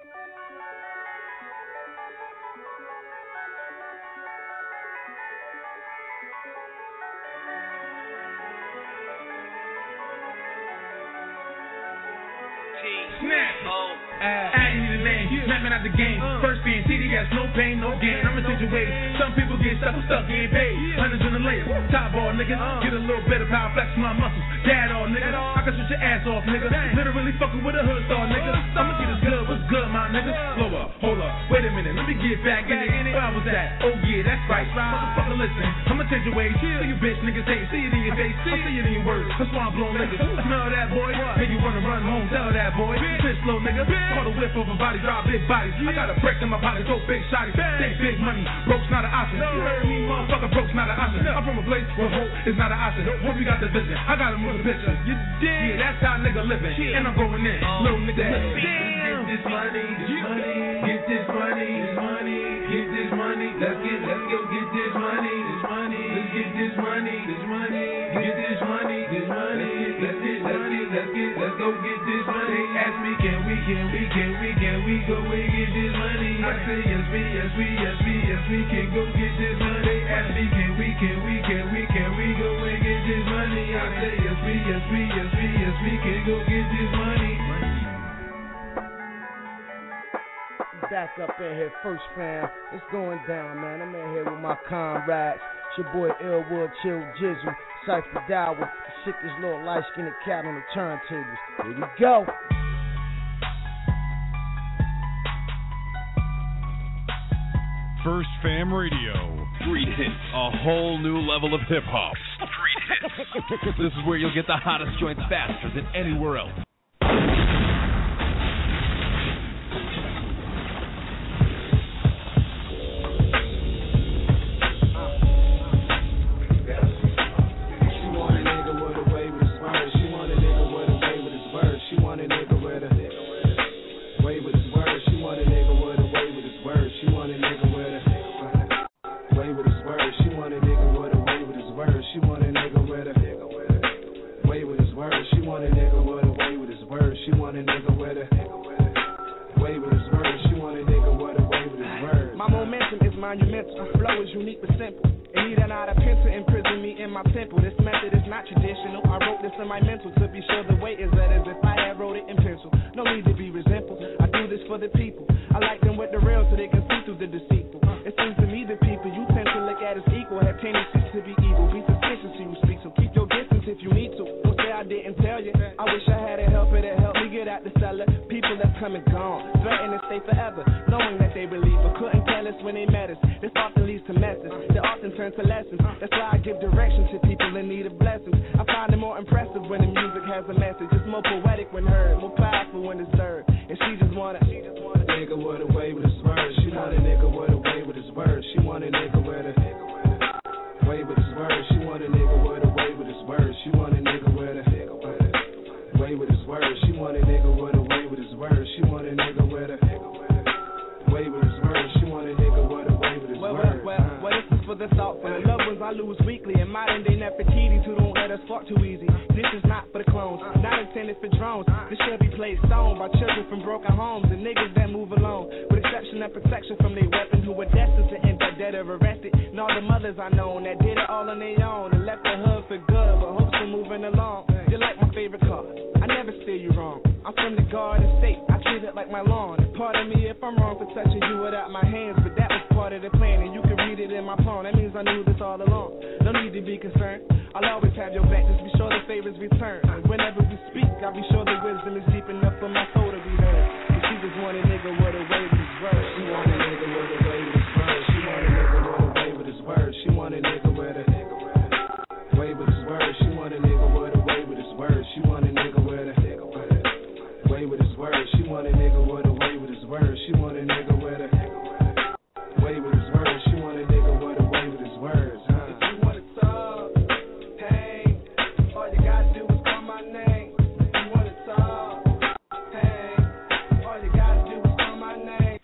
Snapping out the game. First being TDS, no pain, no gain. I'm in situation. Some people get stuck, getting paid. Hundreds in the layers. Top ball, nigga. Get a little better power, flex my muscles. Dad all, nigga. I can switch your ass off, nigga. Literally fucking with a hood star, nigga. I'ma get as good. What's good, my nigga? Slow up, hold up. Wait a minute. Let me get back in it. Where I was at? Oh, yeah, that's right. Motherfucker, listen. I'ma change your ways. See you, bitch, niggas hate. See it in your face. I see it in your words. That's why I'm blowing niggas. Smell that, boy? Make you wanna run home. Tell that, boy. Bitch, slow, nigga. Call the whip over body, drive big bodies. I got a break in my pocket, go big shotty. Take big money, broke's not an option. You heard me, motherfucker, broke's not an option. I'm from a place where hope is not an option. Hope you got the vision. I got to move the picture. You did? Yeah, that's how nigga living. And I'm going in. Little nigga living. Get this money, get this money, get this money. Let's go get this money, Let's get this money, Get this money, Let's go get this money. Ask me, can we go and get this money? I say yes, we can go get this money. Ask me, can we go and get this money? I say yes, we can go get this money. Back up in here, First Fam. It's going down, man. I'm in here with my comrades. It's your boy Elwood, Chill Jizzle, Cypher Dower, the sickest little light-skinned cat on the turntables. Here we go. First Fam Radio. Street hits, a whole new level of hip hop. Street hits. This is where you'll get the hottest joints faster than anywhere else. monumental. Flow is unique but simple. And he done out a pencil imprison me in my temple. This method is not traditional. I wrote this in my mental to be sure the weight is that as if I had wrote it in pencil. No need to be resentful. I do this for the people. I like them with the real so they can see through the deceitful. It seems to me the people you tend to look at as equal have tendencies to be evil. Be suspicious to you speak, so keep your distance if you need to. Don't say I didn't tell you. I wish I had a helper to help me get out the cellar. People that's come and gone, threaten to stay forever, knowing that they believe but couldn't tell jealous when they met us. This often leads to messes that often turn to lessons. That's why I give direction to people in need of blessings. I find it more impressive when the music has a message. It's more poetic when heard, more powerful when it's heard. And she just wanna nigga with a way with his words. She want a nigga with a way with his words. She want a nigga with a way with his words. She want a nigga with a way with his words. She want a nigga with a way with his words. She want a nigga with a way with his words. She want a nigga with a way with his words. She want a nigga with a way with his words. Well, this is for the thoughtful. The loved ones I lose weekly, and modern day Nefertiti's who don't let us fuck too easy. This is not for the clones, not intended for drones. This should be played stone by children from broken homes and niggas that move alone, with exception and protection from their weapon, who were destined to end up dead or arrested. And all the mothers I known that did it all on their own and left the hood for good, but hopes for moving along. You're like my favorite car, I never steer you wrong. I'm from the Garden State, I treat it like my lawn. Pardon me if I'm wrong for touching you without my hands, but that was part of the plan, and you can read it in my poem. That means I knew this all along. No need to be concerned, I'll always have your back, just be sure the favors return. And whenever we speak, I'll be sure the wisdom is deep enough for my soul to be heard. And she just want a nigga with a way with his words. She want a nigga with a way with his words. She want a nigga with a way with his words. She want a nigga with a way with his words. She want a nigga with a way with his words. She want a nigga with a way with his words. She want a nigga with a way with his words. She want a nigga with a way with his words. She want a nigga with a way with his words. If you wanna talk, hey, all you gotta do is call my name. If you wanna talk, hey, all you gotta do is call my name.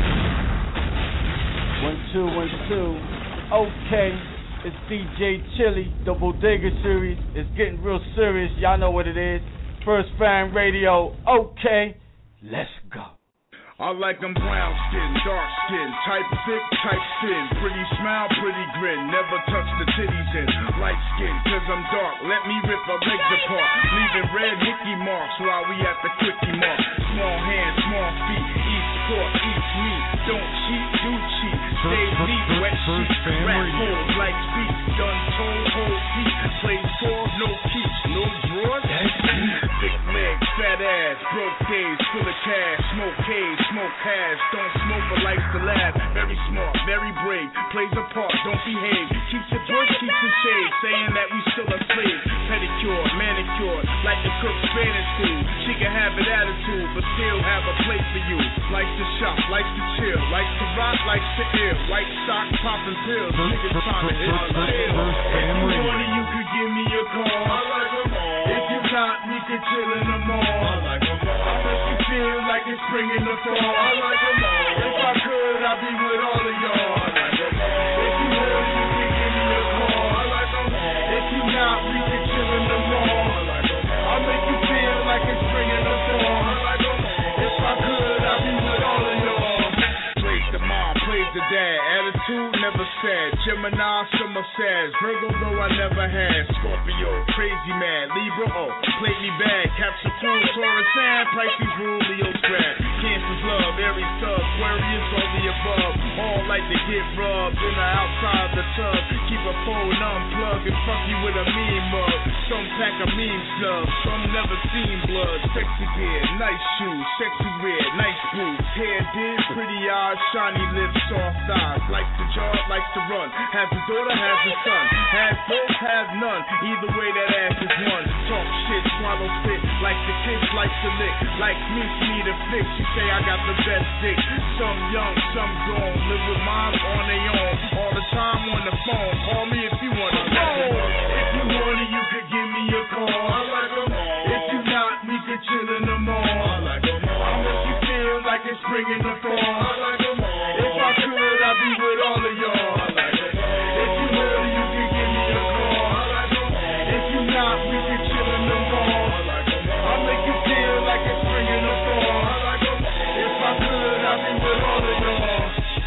1, 2, 1, 2. Okay, it's DJ Chili, the Bodega series. It's getting real serious. Y'all know what it is. First Fan Radio. Okay, let's go. I like them brown skin, dark skin, type thick, type thin, pretty smile, pretty grin, never touch the titties in, light skin, cause I'm dark, let me rip her legs apart, leaving red hickey marks while we at the quickie mark, small hands, small feet, each court, each meat, don't cheat, do cheat, stay neat, wet sheets, rap holes like speech, done told, whole feet, play for, no keeps, no drawers, thick legs, fat ass, broke days, full of cash, smoke haze, smoke hash, don't smoke but likes to laugh, very smart, very brave, plays a part, don't behave, keeps it bush, keeps it shade, saying that we still a slave, pedicure, manicure, like the cook Spanish food, she can have an attitude, but still have a place for you, likes to shop, likes to chill, likes to rock, likes to ill, white sock, popping pills, niggas trying to hit the tail, if you want it, you could give me a call, I like them all, if you not, we could chill in the mall, I like them all, I make you feel like it's spring in the fall, I like them all, if I could, I'd be with all of y'all, I like them all, if you want it, you could give me a call, I like them all, if you not, we could chill in the mall, I like them all, I'll make you feel like it's spring in the fall, I like them all, if I could, I'd be with all of y'all, plays the mom, plays the dad, attitude never sad, Gemini, summer says, Virgo though I never had, Scorpio, crazy mad, Libra, oh, played me bad, Capture fool, Taurus and Pisces rule, Leo grab, Cancer's love, Aries sub, Aquarius all the above, all like to get rubbed in the outside the tub, keep a phone unplugged and fuck you with a mean mug, some pack a mean snub, some never seen blood, sexy beard, nice shoes, sexy red, nice boots, hair did, pretty eyes, shiny lips, soft eyes, likes to jog, likes to run, has a daughter, has a son, has both, has none, either way that ass is one, talk shit, swallow spit, like to kiss, like to lick, like me, she need a fix, she say I got the best dick, some young, some grown, live with mom on their own, all the time on the phone, call me if you want to know, if you want it, you could give me a call, I like them all, if you not, we could chill in the mall, I like them all, I'll make you feel like it's spring in the fall, I like them all, if I could, I'd be with all of y'all, I like them all, if you want it, you could give me a call, I like them all, if you not, we could chill in the mall, I like them all, I'll make you feel like it's spring in the fall, I like them all, if I could, I'd be with all of y'all.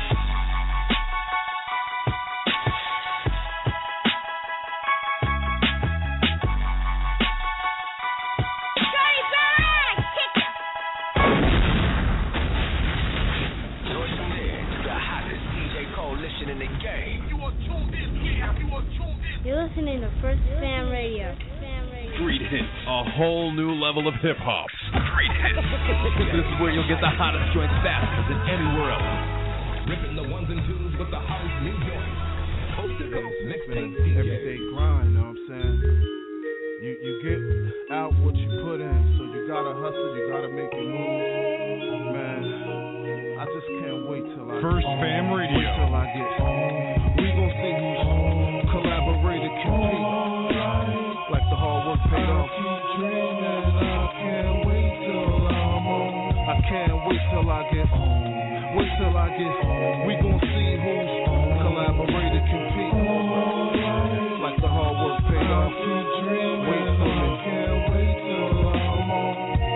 You're listening to First Fan Radio. Street Hits, a whole new level of hip hop. Street Hits. This is where you'll get the hottest joints faster than anywhere else. Ripping the ones and twos with the hottest new joints. Coast to coast, mixtape Everyday grind, you know what I'm saying? You get out what you put in, so you gotta hustle, you gotta make your moves. Man, I just can't wait till I First Fam Radio. Wait till I get we gon' see who's collaborated, compete. Like the hard work paid off. Keep dreaming, I can't wait till I'm on. I can't wait till I get Wait till I get we gon' see who's collaborated, compete. Like the hard work paid off. Keep dreaming, wait for me. Can't wait till I'm on.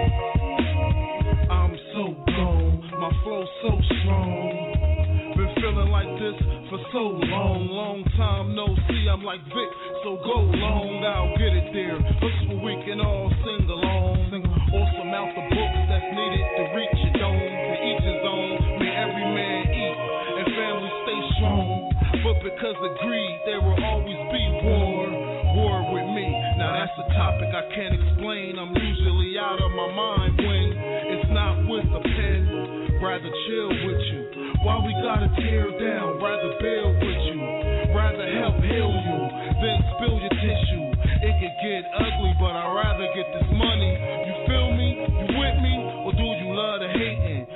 I'm so gone, my flow so strong. Been feeling like this for so long time no see. I'm like Vic, so go long, I'll get it there. Looks where we can all sing along. Awesome out the books that's needed to reach your dome. To each his own, may every man eat and family stay strong. But because of greed, there will always be war with me. Now that's a topic I can't explain. I'm usually out of my mind when it's not with a pen. Rather chill with you. Why we gotta tear down? Rather build with you. Rather help heal you than spill your tissue. It could get ugly, but I'd rather get this money. You feel me? You with me? Or do you love the hating?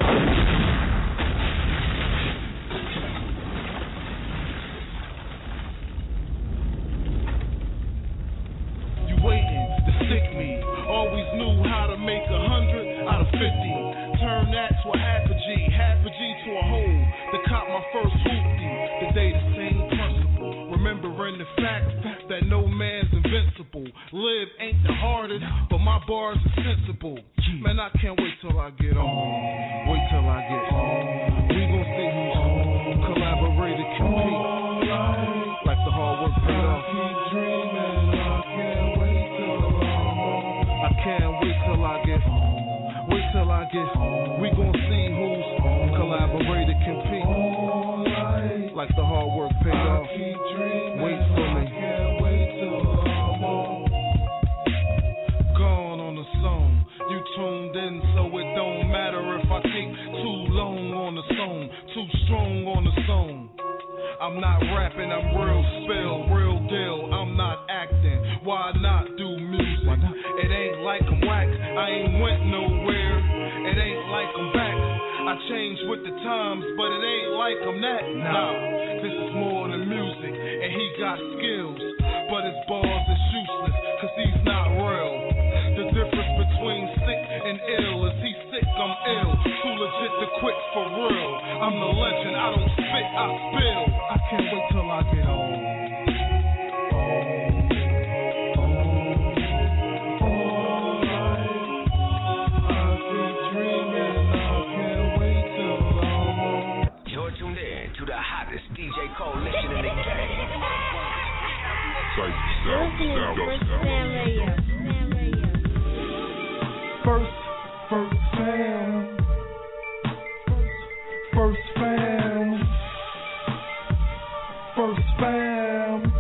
You waiting to stick me. Always knew how to make 100 out of 50. Turn that to a half a G to a whole. To cop my first hoopty. Today the same principle. Remembering the fact that no man's invincible. Live ain't the hardest, but my bars are sensible. Man, I can't wait till I get on. Wait till I get on. We gon' see who's collaborated, compete. Like the hard work paid off. Keep dreaming, I can't wait till I'm on. I can't wait till I get on. Wait till I get on. We gon' see who's collaborated, compete. Like the hard work paid off. Keep dreaming, wait for me. I can't wait till I'm on. Gone on the song. You tuned in, so it don't matter if I take too long on the song, too strong on the song. I'm not rapping, I'm real spill, real deal. I'm not acting. Why not do music? It ain't like I'm whack. I ain't went nowhere. It ain't like I'm back. I changed with the times, but it ain't like I'm that. Nah, this is more than music, and he got skills, but his bars is useless, cause he's not real. The difference between sick and ill is he's sick, I'm ill. Too legit to quit for real. I'm the legend, I don't spit, I spill. I can't wait till I get on. DJ Coalition in the game. First fam. First fam. First fam.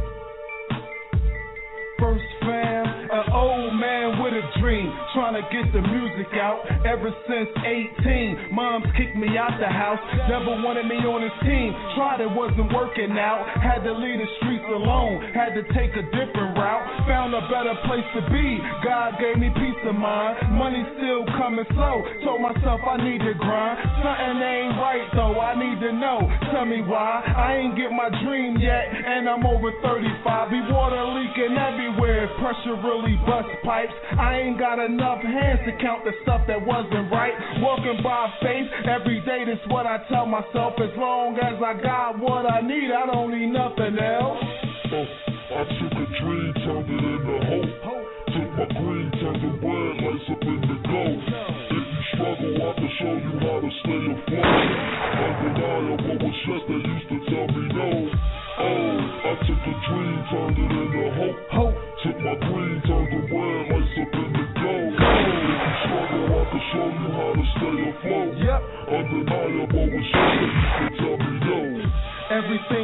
First fam. An old man with a dream, trying to get the music out. Ever since 18, moms kicked me out the house. Devil wanted me on his team, tried it, wasn't working out. Had to leave the streets alone, had to take a different route. Found a better place to be, God gave me peace of mind. Money still coming slow, told myself I need to grind. Something ain't right though, I need to know. Tell me why, I ain't get my dream yet, and I'm over 35. Be water leaking everywhere, pressure really bust pipes. I ain't got enough hands to count the stuff that wasn't right. Walking by faith every day, that's what I tell myself. As long as I got what I need, I don't need nothing else. I took a dream, turned it into hope. Took my green, turned the red lights up into gold. If you struggle, I can show you how to stay afloat. Undeniable was just they used to tell me no. Oh, I took a dream, turned it into hope. Took my green, turned the red lights up into gold. If you struggle, I can show you how to stay afloat. Undeniable was just they used to tell me no. Everything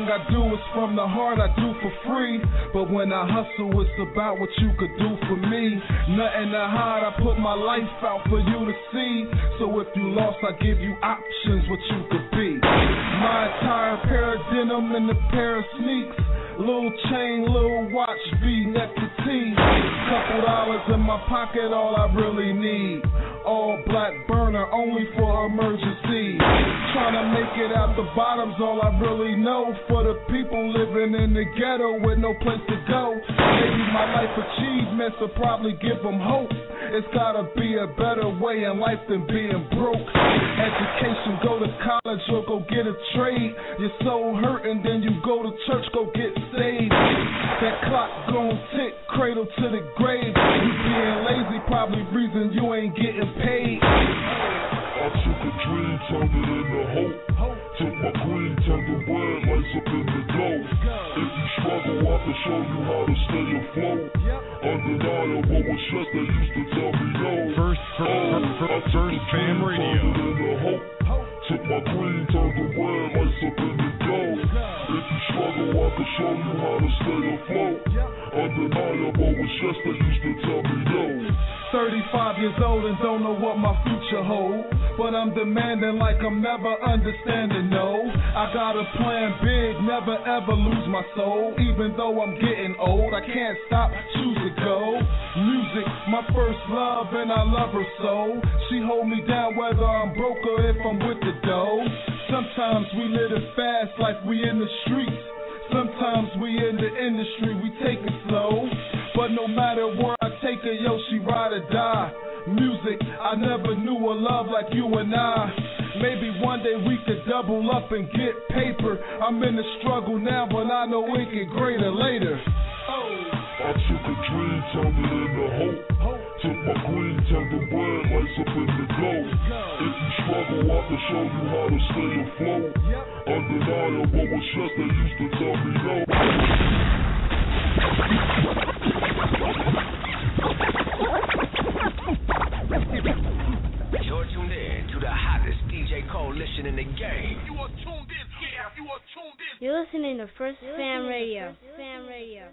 Everything I do is from the heart, I do for free. But when I hustle, it's about what you could do for me. Nothing to hide, I put my life out for you to see. So if you lost, I give you options what you could be. My entire pair of denim and a pair of sneaks. Little chain, little watch, V-neck to T. Couple dollars in my pocket, all I really need. All black burner, only for emergency. Tryna make it out the bottoms, all I really know. For the people living in the ghetto with no place to go. Maybe my life achievements will probably give them hope. It's gotta be a better way in life than being broke. Education, go to college or go get a trade. Your soul hurting, then you go to church, go get saved. That clock gon' tick, cradle to the grave. You being lazy, probably reason you ain't getting paid. I took a dream, turned it into hope. Took my green, turned the red lights up into gold. If you struggle, I can show you how to stay afloat. Undeniable was stress they used to tell me no. First Fam Radio. Took my green, turned the red lights up into gold. If you struggle, I can show you how to stay afloat. Undeniable was stress they used to tell me no. 35 years old and don't know what my future holds. But I'm demanding like I'm never understanding, no. I got a plan big, never ever lose my soul. Even though I'm getting old, I can't stop, choose to go. Music, my first love and I love her so. She hold me down whether I'm broke or if I'm with the dough. Sometimes we live it fast like we in the streets. Sometimes we in the industry, we take it slow. But no matter where I take her, yo, she ride or die. Music, I never knew a love like you and I. Maybe one day we could double up and get paper. I'm in the struggle now, but I know it get greater later. I took a dream, turned it into hope. Took my green, turned the red lights up into gold. If you struggle, I can show you how to stay afloat. Undeniable was stress they used to tell me no. You're tuned in to the hottest DJ coalition in the game. You are tuned in. Yeah, you are tuned in. You're listening to First Fam Radio. Fam Radio.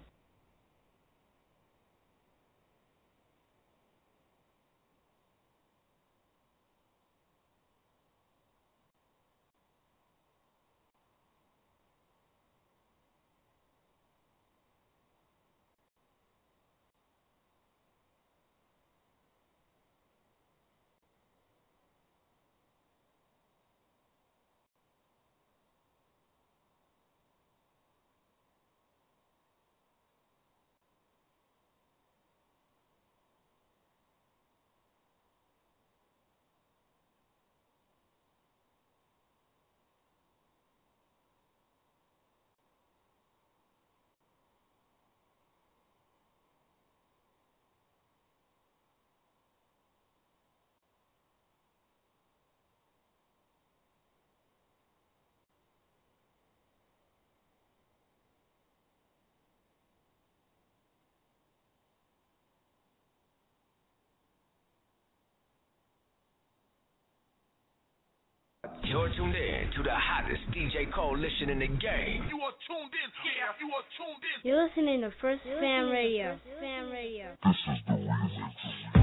You're tuned in to the hottest DJ coalition in the game. You are tuned in. Yeah, you are tuned in. You're listening to First Fam Radio. Fam Radio. This is the remix.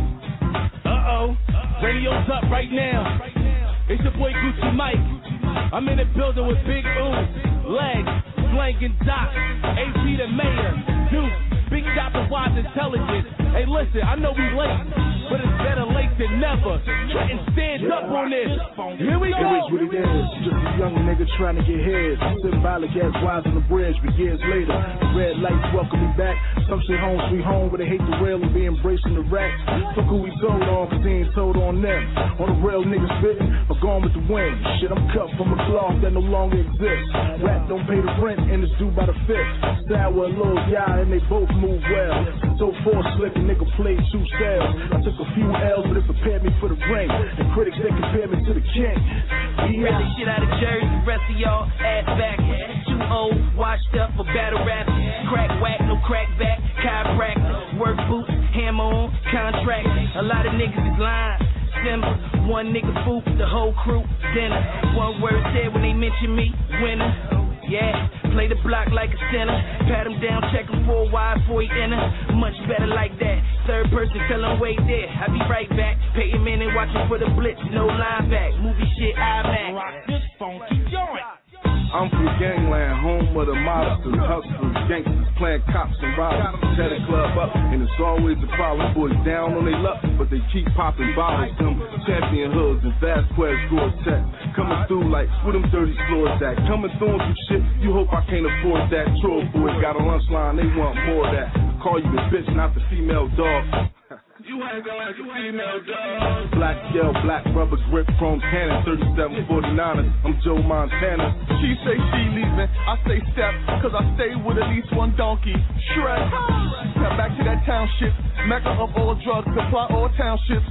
Radio's up right now. It's your boy Gucci Mike. I'm in the building with Big Ooh, Legs, Slang and Doc, AP the Mayor, Duke, Big Chopper, Wise Intelligence. Hey, listen, I know we late, but it's better late than never. Trenton, stand up on this. Here we go. It is what it is. Just a young nigga trying to get heads. Symbolic as Wise on the bridge, but years later, the red lights welcome me back. Some say home sweet home, but they hate the rail and be embracing the racks. Fuck who we told on, cause they ain't told on them. On the real niggas spitting, or gone with the wind. Shit, I'm cut from a cloth that no longer exists. Rap don't pay the rent, and it's due by the fifth. Sour and Lil Yah, and they both move well. So force slick, a nigga played two styles. I took a few L's, but it prepared me for the ring. And critics, they compared me to the king. Read the shit out of Jersey, the rest of y'all ass back. Too old, washed up for battle rap. Crack whack, no crack back. Chiropractor, work boots, hammer on, contract. A lot of niggas is lying. Simple, one nigga food, the whole crew dinner. One word said when they mention me, winner. Yeah, play the block like a center. Pat him down, check him for a while before he enter. Much better like that. Third person, tell him wait there. I be right back. Pay him in and watch him for the blitz. No line back. Movie shit, IMAX. Rock this funky joint. I'm from gangland, home of the mobsters, hustlers, gangsters, playing cops and robbers. Set a club up, and it's always a problem. Boys down on their luck, but they keep popping bottles. Them champion hoods and Vasquez Gore-Tex coming through like where them dirty floors at. Coming through on some shit, you hope I can't afford that. Troll boys got a lunch line, they want more of that. Call you the bitch, not the female dog. You ain't gonna like a female dog. Black yell, black rubber grip, chrome cannon, 3749ers. I'm Joe Montana. She say she leaving, I say step, cause I stay with at least one donkey. Shrek. Now back to that township, mecca of all drugs, supply all townships.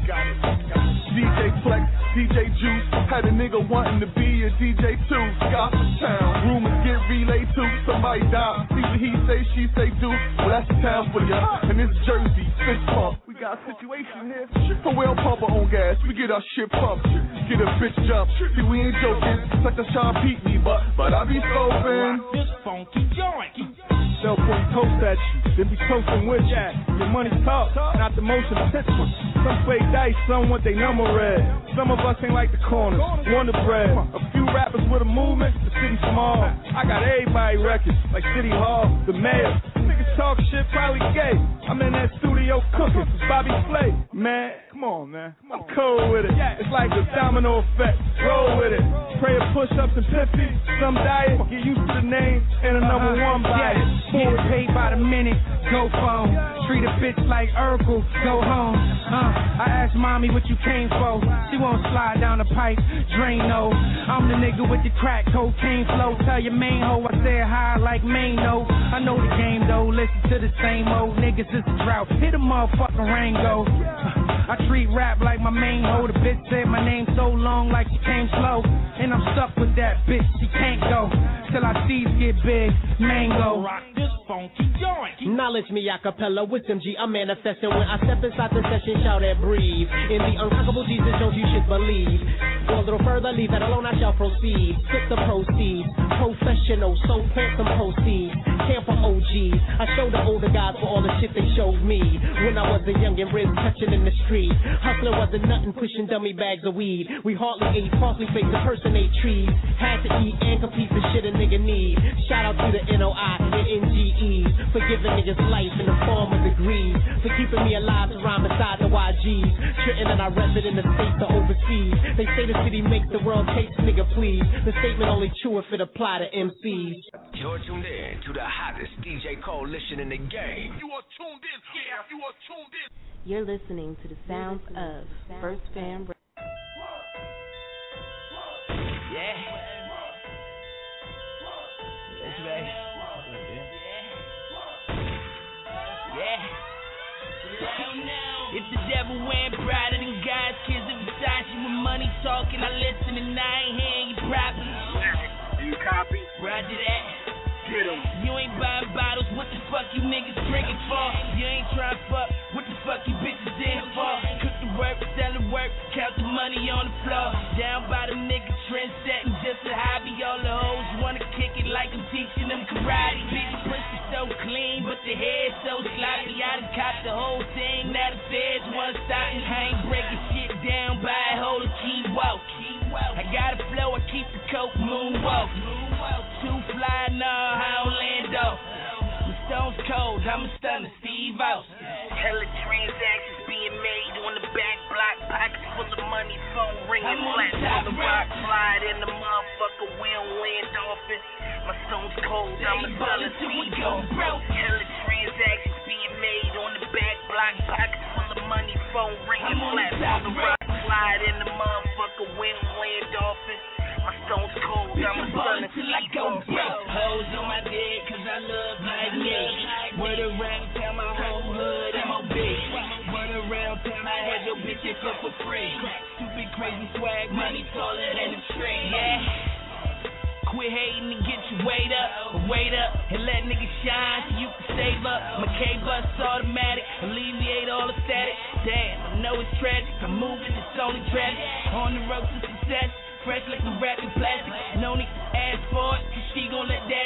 DJ Flex, DJ Juice, had a nigga wanting to be a DJ too. Gossip Town, rumors get relayed to somebody die. See what he say, she say do. Well that's the town for ya, and it's Jersey, fist pump. We got a situation here. So we don't pump our own gas, we get our shit pumped. Get a bitch jump. See we ain't joking. It's like a Sean Pete me, but I be scoping. This funky joint. They'll point toast at you, then be toasting with you. Your money talk, not the motion of picture. Some play dice, some want they number read. Some of us ain't like the corners, Wonder Bread. A few rappers with a movement, the city small. I got everybody records, like City Hall, the mayor. Niggas talk shit, probably gay. I'm in that studio cooking for Bobby Flay. Man, come on, man. I'm cold with it. It's like a domino effect. Roll with it. Prayer push-ups and pithy. Some diet, get used to the name, and a number one buy it. Get paid by the minute, go phone. Treat a bitch like Urkel, go home. I asked mommy what you came for. She won't slide down the pipe, Drano. I'm the nigga with the crack cocaine flow. Tell your main hoe I said hi like Mano. I know the game though, listen to the same old niggas, it's a drought. Hit a motherfucking Rango. I treat rap like my main hoe. The bitch said my name so long like she came slow. And I'm stuck with that bitch, she can't go till I seeds get big, mango. Rock this funky joint. Knowledge me acapella, wisdom G, I'm manifesting. When I step inside the session, shout and breathe. In the unconquerable Jesus, don't you should believe. Go a little further, leave that alone, I shall proceed. Split the proceeds, professional, so handsome proceeds. Camp for OGs, I show the older guys for all the shit they showed me. When I was a young and rich, touching in the street. Hustler wasn't nothing, pushing dummy bags of weed. We hardly ate, falsely faked, impersonate trees. Had to eat and compete for shit a nigga need. Shout out to the NOI and NGEs for giving niggas life in the form of degrees. For keeping me alive to rhyme beside the YGs. Tritting and I rep it in the states or overseas. They say the city makes the world taste, nigga please. The statement only true if it apply to MCs. You're tuned in to the hottest DJ coalition in the game. You are tuned in, yeah, you are tuned in. You're listening to the sounds of First Fam Radio. Yeah. Yes, baby. Yeah. If the devil wearing Prada, then God's kids of Versace with money talking, I listen and I ain't hearing you properly. You copy? Roger that. Get 'em. You ain't buying bottles, what the fuck you niggas drinking for? You ain't trying to fuck, what the fuck you bitches in for? Cook the work, sell the work, count the money on the floor. Down by the nigga trend setting, just a hobby. All the hoes wanna kick it like I'm teaching them karate. Bitch, pussy so clean, but the head so sloppy. I done caught the whole thing, now the feds wanna stop me. I ain't breaking shit down by a hole and keep walking. I got a flow, I keep the coke moonwalk. Too fly, nah, I don't land off. I'm stones cold, I'm a stunner, Steve Austin. Hella transactions being made on the back block. Pockets full of money, phone ringing, flat on the rock. Slide in the motherfucker, we don't land off it. My stones cold, I'm a stunner, Steve Austin. Hella transactions being made on the back block. Pockets full of money, phone ringing, flat on the rock. Slide in the motherfucker, we don't land off it. My stones cold, I'm a stunner till I go broke. Hoes on my dick, cause I love my dick. Word around town, my whole hood, M.O.B. Word around town, I had your bitch if up for free. Stupid, crazy swag, money taller than a tree. Yeah. Quit hating and get your weight up, and let niggas shine so you can save up. My K-Bus automatic, alleviate all the static. Damn, I know it's tragic, I'm moving, it's only tragic. On the road to success. Fresh like a rapping plastic. No need to ask for it, cause she gon' let that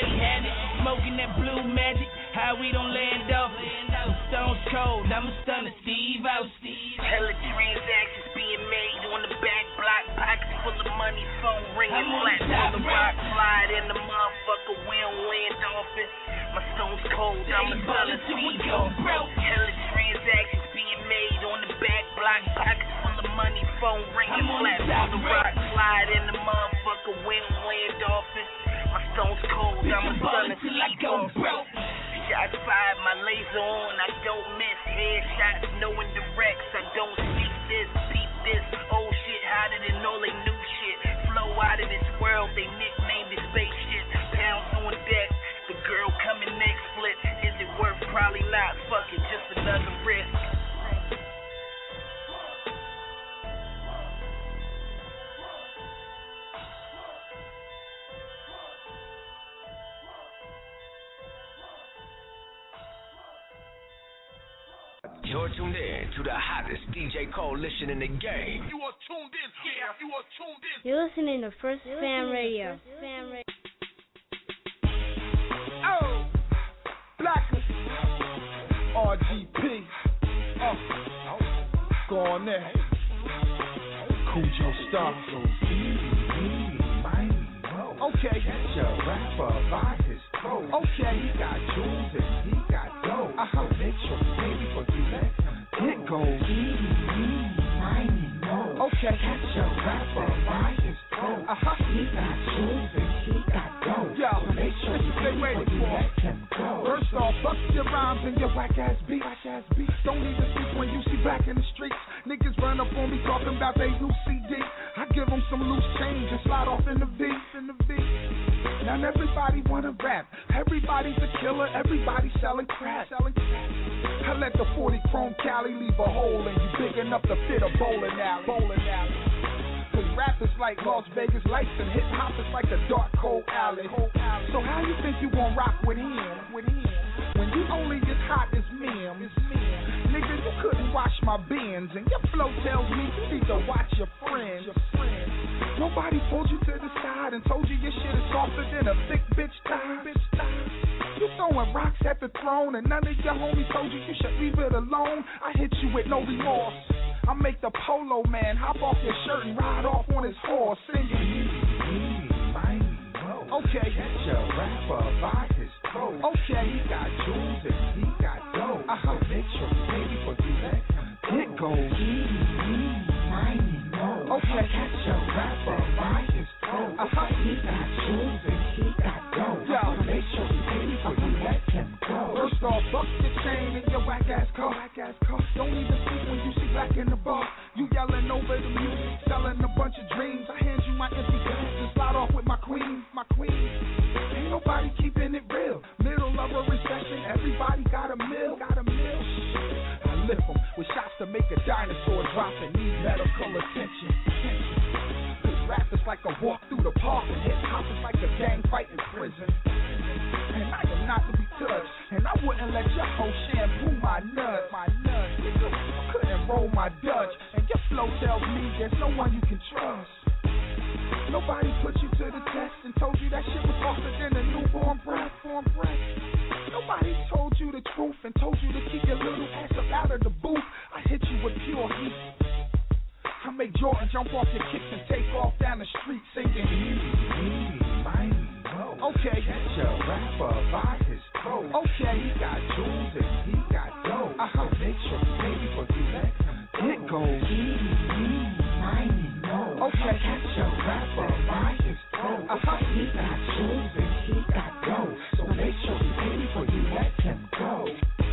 blue magic, how we don't land off it. Stones cold, I'm a stunner, Steve out. Hella transactions being made on the back block, pockets full of money, phone ringing, flat on the rock, slide in the motherfucker, we don't land off it. My stones cold, I'm a stunner, Steve out. Hella transactions being made on the back block, pockets full of money, phone ringing, flat on the rock, slide in the motherfucker, we don't land off it. My stones cold, I'm a stunner, Steve out. Shots fired, my laser on, I don't miss. Headshots, no indirects, I don't speak this, beat this. Old shit hotter than all they new shit. Flow out of this world, they nicknamed it spaceship. Pounds on deck, the girl coming next flip. Is it worth? Probably not, fuck it, just another risk. You're tuned in to the hottest DJ coalition in the game. You are tuned in. Yeah, you are tuned in. You're listening to First Fam Radio. Oh, Blackness, RGP. Go on there. Cujo Star. Okay. Catch a rapper by his throat. Okay. He got jewels and he got dough. So make sure, baby, before you let him get go. Okay. Catch a rapper by his throat. He got jewels and he got dough. Yo, so make sure this is they waiting for. Let him go. First off, bust your rhymes and your whack ass beats. Don't even speak when you see black in the streets. Niggas run up on me talking about they new CD. I give them some loose change and slide off in the V. Now everybody wanna rap. Everybody's a killer. Everybody selling crap. I let the 40 Chrome Cali leave a hole in you big enough to fit a bowling alley. Cause rap is like Las Vegas lights and hip hop is like a dark cold alley. So how you think you gon' rock with him? When you only as hot as me? Nigga, you couldn't wash my bins, and your flow tells me you need to watch your friends. Nobody pulled you to the side and told you your shit is softer than a thick bitch tie. You throwing rocks at the throne, and none of your homies told you you should leave it alone. I hit you with no remorse. I make the polo man hop off your shirt and ride off on his horse, singing. Okay. Catch a rapper by his throat. Okay. He got jewels and he got dough. So make sure, baby, before you let him get go. Okay. Catch a rapper by his throat. He got jewels and he got dough. So make sure, baby, before you let him go. First off, bust your chain in your whack ass car. Don't even speak when you see black in the bar. You yelling over the music, selling a bunch of dreams. I hand you my empty glass and slide off with my queen. Ain't nobody keeping it real. Middle of a recession, everybody got a meal. I lift them with shots to make a dinosaur drop and need medical attention. Cause rap is like a walk through the park and hip hop is like a gang fight in prison. And I am not to be touched, and I wouldn't let your hoe shampoo my nuts. Nigga, you couldn't roll my Dutch, and your flow tells me there's no one you can trust. Nobody put you to the test and told you that shit was softer than a newborn breath. Nobody told you the truth and told you to keep your little ass up out of the booth. I hit you with pure heat. I make Jordan jump off your kicks and take off down the street singing. Okay. Catch a rapper by his throat. Okay. He got jewels and he got dough. So make sure, baby, before you let him get go. Okay. Catch a rapper by his throat. He got jewels and he got dough. So make sure, baby, before you let him go.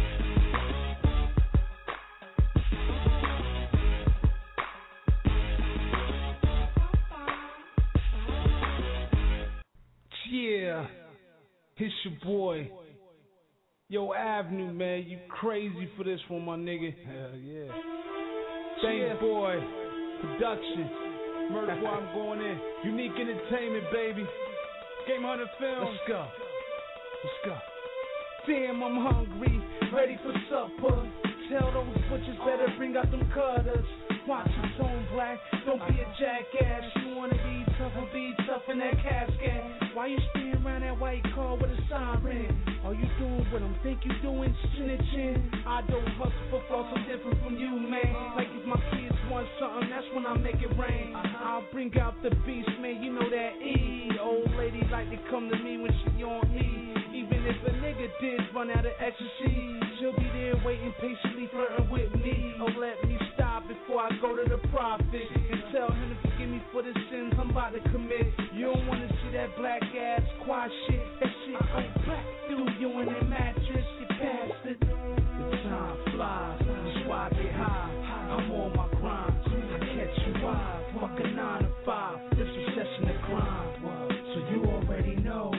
Yeah, it's your boy. Yo, Avenue, man, you crazy for this one, my nigga. Hell yeah. Thank boy, production. Murder Boy, I'm going in. Unique Entertainment, baby. Game Hunter Film. Let's go. Damn, I'm hungry, ready for supper. Tell those butchers better bring out them cutters. Watch your tone black, don't be a jackass. You wanna be tough and be tough in that casket. Why you spinning around that white car with a siren? All think you doing snitching? I don't hustle for floss, I'm different from you, man. Like if my kids want something, that's when I make it rain. I'll bring out the beast, man, you know that E. Old lady like to come to me when she on E. Even if a nigga did run out of ecstasy, she'll be there waiting patiently, flirting with me. Oh, let me stop before I go to the prophet and tell him to forgive me for the sins I'm about to commit. You don't wanna see that black ass quiet shit. That shit go back through you in that mattress, you bastard. The time flies, that's why I get high. I'm on my grind, I catch you wild. Fuck a 9 to 5, this recession to grind. So you already know.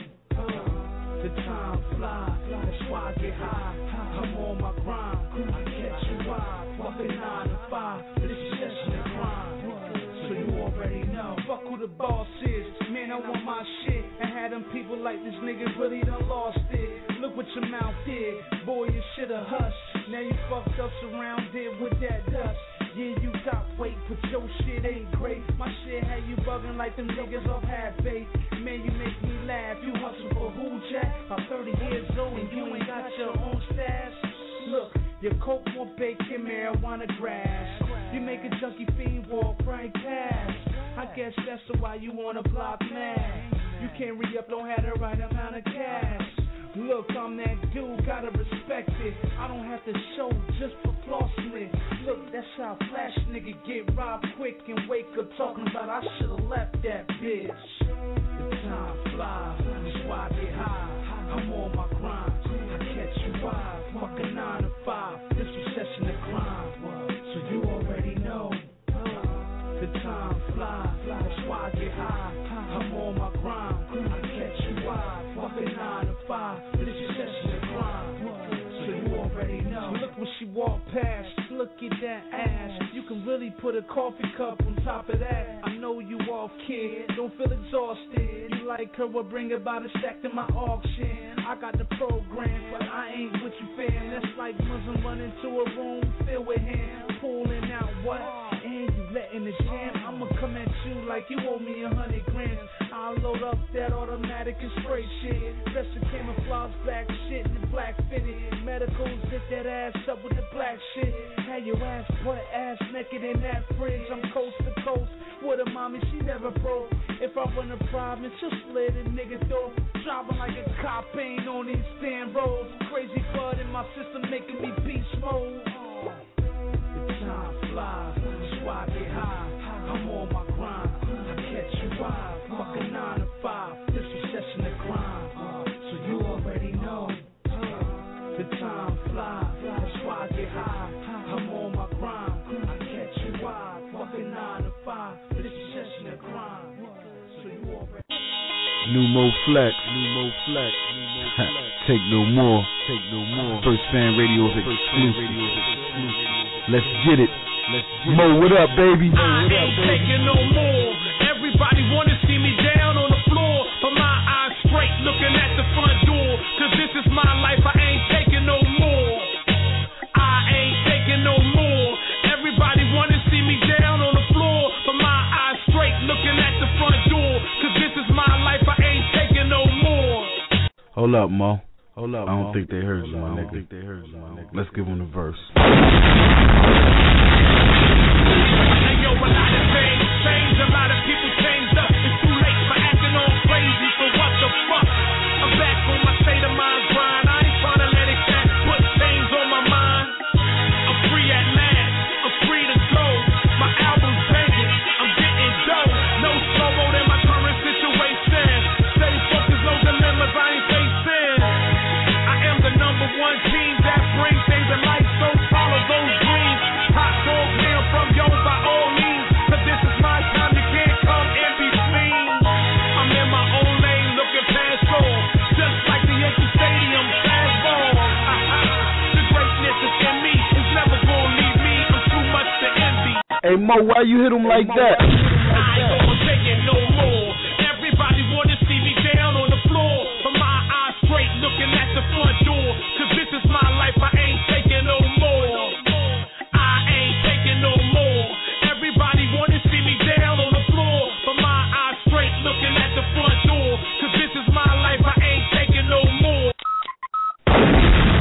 The time flies, that's why I get high. I'm on my grind, I catch you wild. Fuck a 9 to 5, this recession to grind. So you already know. Fuck who the boss is, man, I want my shit. I had them people like this nigga really done lost it. Look what your mouth did, boy, you shoulda hushed. Now you fucked up surrounded with that dust. Yeah, you got weight, but your shit ain't great. My shit had you bugging like them niggas off half-baked. Man, you make me laugh. You hustle for who, Jack? I'm 30 years old and you ain't got your own stash. Look, your coke more bacon, marijuana grass. You make a junkie fiend walk right past. I guess that's why you wanna block mad. You can't re-up, don't have the right amount of cash. Look, I'm that dude, gotta respect it. I don't have to show just for flossing it. Look, that's how flash nigga get robbed quick and wake up talking about I should've left that bitch. The time flies, that's why I get high. I'm on my grind, I catch you wild. Fuck a 9 to 5, this recession to grind. So you already know. The time flies, that's why I get high. I'm on my grind, I catch you wild. Fuck a 9 to 5, this recession to grind. So you already know. Look when she walk past, look at that ass. You can really put a coffee cup on top of that. I know you off, kid, don't feel exhausted. You like her, well bring about a stack to my auction. I got the program, but I ain't with you, fam. That's like Muslim running to a room filled with him, pulling out what? And you letting the jam. I'ma come at you like you owe me 100 grams. I'll load up that automatic and spray shit. Rest of camouflage, black shit and the black fitted. Medicals hit that ass up with the black shit. Had your ass butt ass naked in that fridge. I'm coast to coast with a mommy, she never broke. If I run a province, just slit a nigga throat. Driving like a cop ain't on these damn roads. Crazy blood in my system making me beast mode. The time flies, that's why I get high. I'm on my grind, I catch you wild. Fuck a 9 to 5, this recession to grind. So you already know. The time flies, that's why I get high. I'm on my grind, I catch you wild. Fuck a 9 to 5, this recession to grind. So you already Numo Flex. Take no more. First Fan Radio's exclusive. Let's get it. Mo, what up, baby? I ain't taking no more. Everybody wanna see me down on the floor, but my eyes straight looking at the front door. Cause this is my life, I ain't taking no more. I ain't taking no more. Everybody wanna see me down on the floor, but my eyes straight looking at the front door. Cause this is my life, I ain't taking no more. Hold up, Mo. I don't think they heard you, my nigga. Let's give them the verse. Hey yo, a lot of things change, a lot of people changed up. It's too late for acting all crazy, so what the fuck? I'm back on my state of mind grind. I ain't tryna let it catch, put chains on my mind. I'm free at last, I'm free to go. My album's banging, I'm getting dough. No slow-mo than my current situation. Stay focused, no dilemmas I ain't facing. I am the number one team that brings things to life, so follow those dreams. Hot dog now from yo by all means, cause this is my time, you can't come and be seen. I'm in my own lane looking past all, just like the Yankee Stadium fastball. The greatness is in me, it's never gonna leave me, I'm too much to envy. Hey Mo, why you hit him like that? I ain't gonna take it no more. Everybody wanna see me down on the floor, but my eyes straight looking at the front door. Cause this is my life, I ain't taking no more. I ain't taking no more. Everybody wanna see me down on the floor, but my eyes straight looking at the front door. Cause this is my life, I ain't taking no more.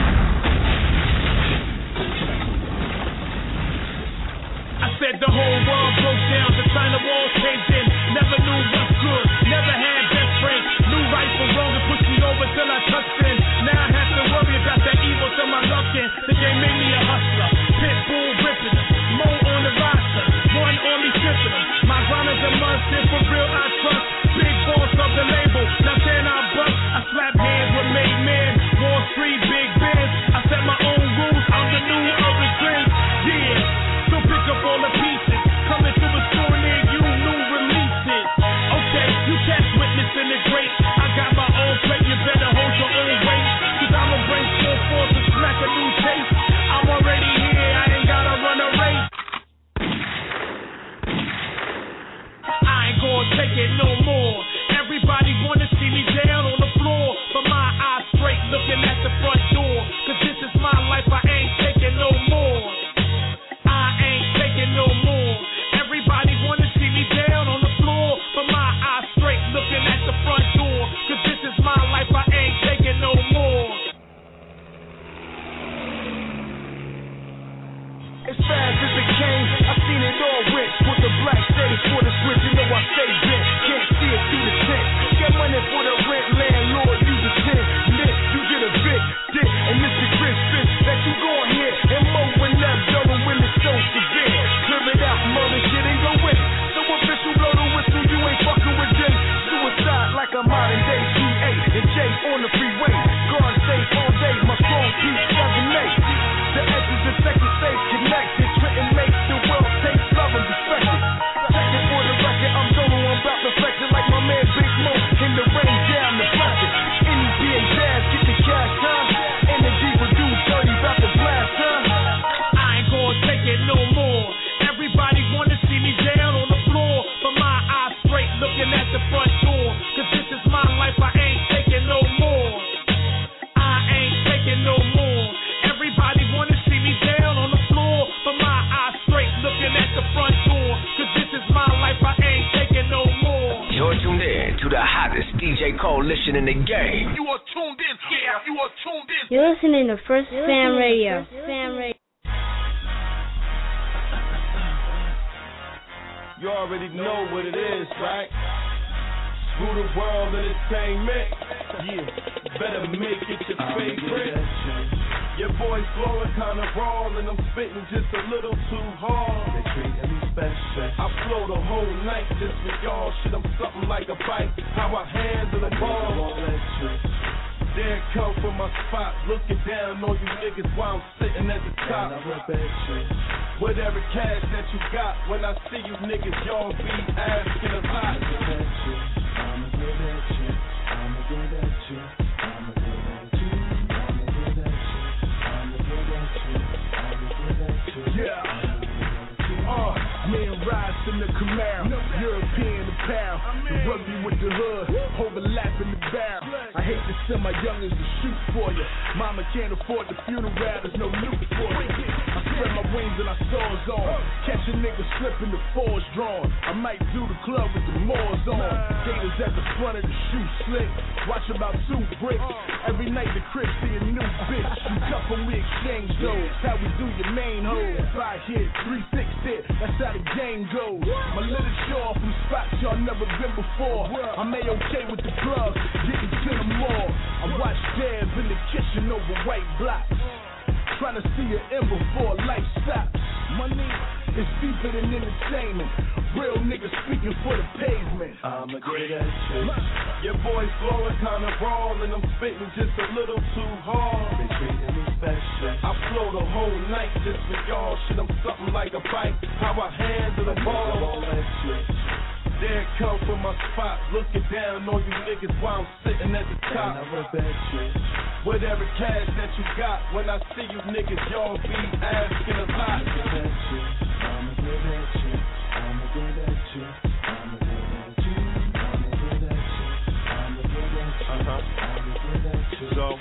listening to Game. You are tuned in. Yeah, you are tuned in. You're listening to First Fam Radio. You already know what it is, right? Screw the world entertainment. Yeah, better make it your favorite. Your voice flowing kinda raw, and I'm spitting just a little too hard. They treating me special. I flow the whole night just for y'all. Shit, I'm something like a bike. How I handle the ball. There come from my spot, looking down on you niggas while I'm sitting at the top. With every cash that you got, when I see you niggas, y'all be asking a lot. I'ma get at you, I'ma get at you, I'ma get at you, I'ma get at you, I'ma get at you, I'ma get at you. Yeah. Man rides in the Camaro, European apparel, the rugby with the hood, overlapping the barrel. I hate to send my youngins to shoot for you. Mama can't afford the funeral, there's no loot for you. I spread my wings and I soars on. Catch a nigga slipping, the fours drawn. I might do the club with the Moors on. Gators at the front of the shoe slick. Watch about 2 bricks. Every night the crib see a new bitch. You tough and we exchange those. How we do your main hoes. 5 hit, 3-6 hit. That's how the game goes. My little show from spots y'all never been before. I'm A-okay with the plug, getting to the mall. I watch dabs in the kitchen over white blocks. Trying to see an end before life stops. Money is deeper than entertainment. Real niggas speaking for the pavement. I'ma get at you. Your voice flowing kinda raw, and I'm spitting just a little too hard. They treating me special. I flow the whole night just for y'all. Shit, I'm something like a bike. How I handle the ball. There come from my spot, looking down on you niggas while I'm sitting at the top. With every cash that you got, when I see you niggas, y'all be asking a lot. I'ma get at you, I'ma get at you, I'ma get at you, I'ma get at you, I'ma get at you, I'ma get at you, So,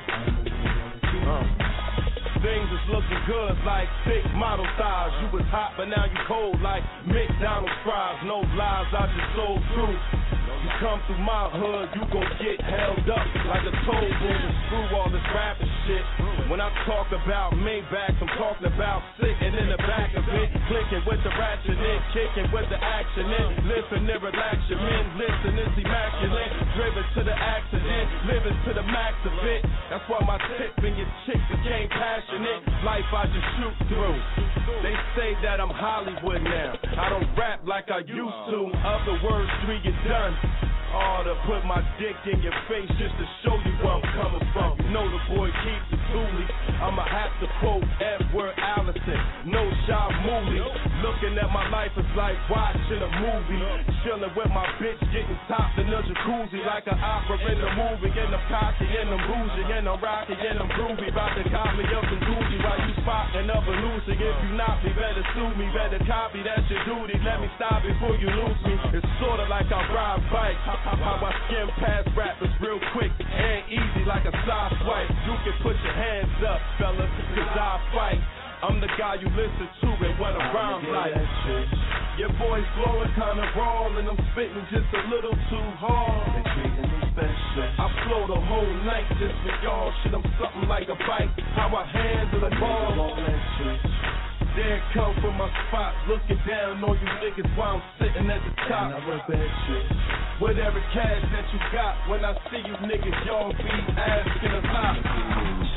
things is looking good like big model thighs. You was hot, but now you cold like McDonald's fries. No lies, I just sold through. You come through my hood, you gon' get held up like a toll booth and screw all this rapping shit. When I talk about Maybachs, I'm talking about sitting in the back of it, clicking with the ratchet in, kicking with the action in. Listen and relax your men, listen, it's immaculate. Driven to the accident, living to the max of it. That's why my tip and your chick became passionate. Life I just shoot through. They say that I'm Hollywood now. I don't rap like I used to. Other words, 3 get done. All to put my dick in your face just to show you where I'm coming from. You know the boy keeps it truly. I'ma have to quote Edward Allison. No shot movie. Looking at my life is like watching a movie. Chilling with my bitch, getting topped in a jacuzzi like an opera in a movie. And I'm cocky and I'm bougie and I'm rocky and I'm groovy. About to cop me up some Gucci while you spotting up a Lucy. If you not me, better sue me, better copy. That's your duty. Let me stop before you lose me. It's sorta like I ride bikes. How I skim past rappers real quick and easy like a side swipe. You can put your hands up, fellas, cause I fight. I'm the guy you listen to and what a rhyme like. Your voice flowing kinda raw, and I'm spitting just a little too hard. They treating me special. I flow the whole night just for y'all. Shit, I'm something like a bike. How I handle the ball. There come from my spot, looking down on you niggas while I'm sitting at the top. With every cash that you got, when I see you niggas, y'all be asking a lot.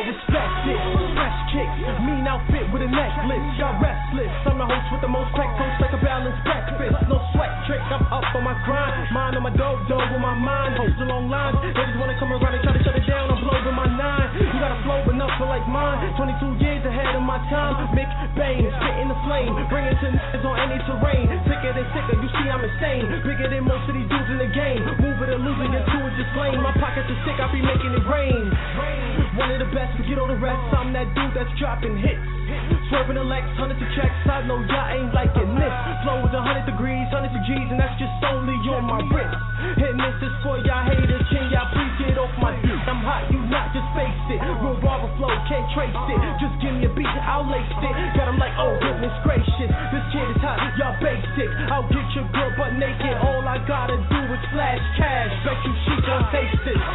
respect it. Fresh kicks, mean outfit with a necklace. Y'all restless. I'm the host with the most crack toast like a balanced breakfast. No sweat trick, I'm up on my grind. Mind on my dope with my mind. Hoes along lines. They just wanna come around and try to shut it down. I'm blowing my 9. You got a flow enough for like mine. 22 years ahead of my time. Mick Bain, spitting the flame. Bring it to niggas on any terrain. Sicker than sicker, you see I'm insane. Bigger than most of these dudes in the game. Move it or lose it, your two is just lame. My pockets are sick, I be making it rain. One of the best, forget all the rest. I'm that dude that's dropping hits. Swerving the Lex, hundreds of checks. I know y'all ain't liking this. Flow is 100 degrees, hundreds of G's, and that's just only on my wrist. Hitting this is for y'all haters. Can y'all please get off my dick? I'm hot, you not, just face it. Real barber flow, can't trace it. Just give me a beat, I'll lace it. Got 'em like, oh goodness gracious. This kid is hot, y'all basic. I'll get your girl butt naked. All I gotta do is flash cash. Bet you she gon' taste it.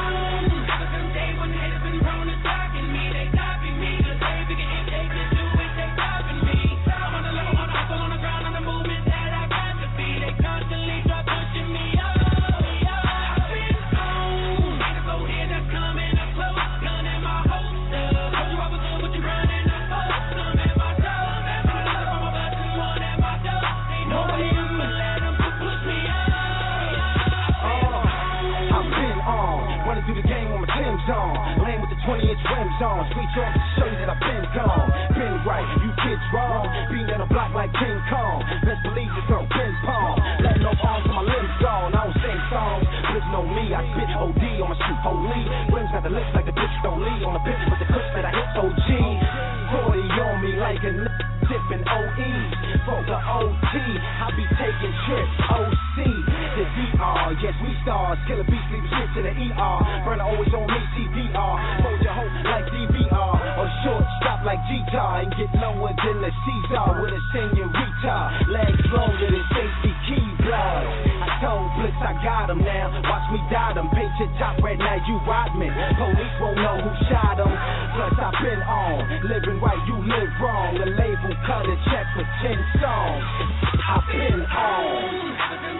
Lane with the 20-inch rims on. Screech off to show you that I've been gone. Been right, you kids wrong. Being down the block like King Kong. Best believe this girl pin palm. Letting no arms on my limbs gone. I don't sing songs, but it's no me. I spit OD on my shoe holy. Rims got the lips like the bitch don't leave. On the bitch with the clips that I hit OG. 40 on me like a dipping OEs. For the OT, I be taking trips. OC, the DR. Yes, we stars. Killer beats, leave shit to the ER. Burner always on me, CDR. Hold your hoe like DVR. Or short stop like G-Tar. And get lower than the Caesar with a senorita. Legs longer than safety key blood. I told Blitz I got him now. Watch me dot him. Paint your top red, now you Rodman. Police won't know who shot him. Plus I've been on. Living right, you live wrong. The label cut a check for 10 songs. I've been on.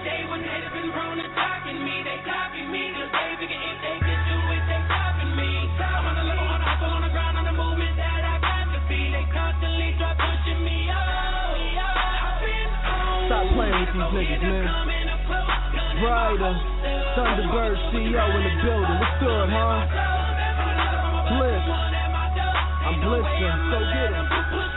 Stop playing with these niggas, man. Ryder, Thunderbird CEO in the building. What's good, huh? Bliss. I'm blissing, so get it.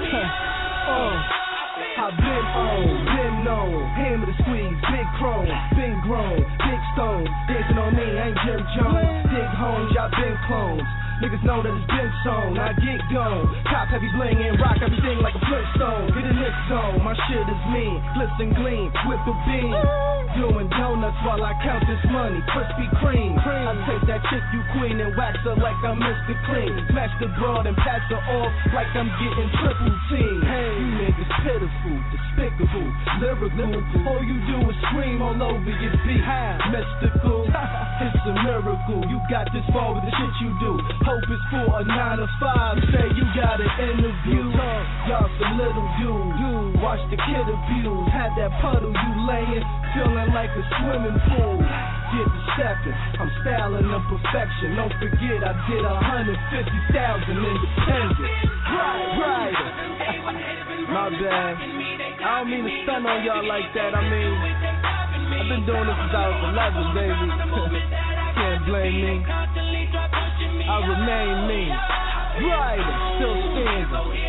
I've been on, been known. Hammer the squeeze, big chrome, been grown, big stone. Dancing on me, ain't Jim Jones. Dig homes, y'all been clones. Niggas know that it's been sown, I get gone. Top heavy bling and rock everything like a Flintstone. Get in this zone, my shit is mean. Blitz and gleam, whip the beam. Doing donuts while I count this money. Krispy Kreme. I take that chick you queen and wax her like I'm Mr. Clean. Smash the broad and pass her off like I'm getting triple team. Hey, you niggas pitiful, despicable, lyrical. All you do is scream all over your beat. Mystical, it's a miracle. You got this far with the shit you do. Hope is for a 9 to 5. Say you got an interview. Y'all some little dude. Watch the kid abuse. Had that puddle you laying, feeling like a swimming pool. Get the stepping, I'm styling the perfection. Don't forget I did 150,000 independent. Right. My bad. I don't mean to stun on y'all like that. I mean, I've been doing this since I was 11, baby. Can't blame me. I remain me. Right, still standing.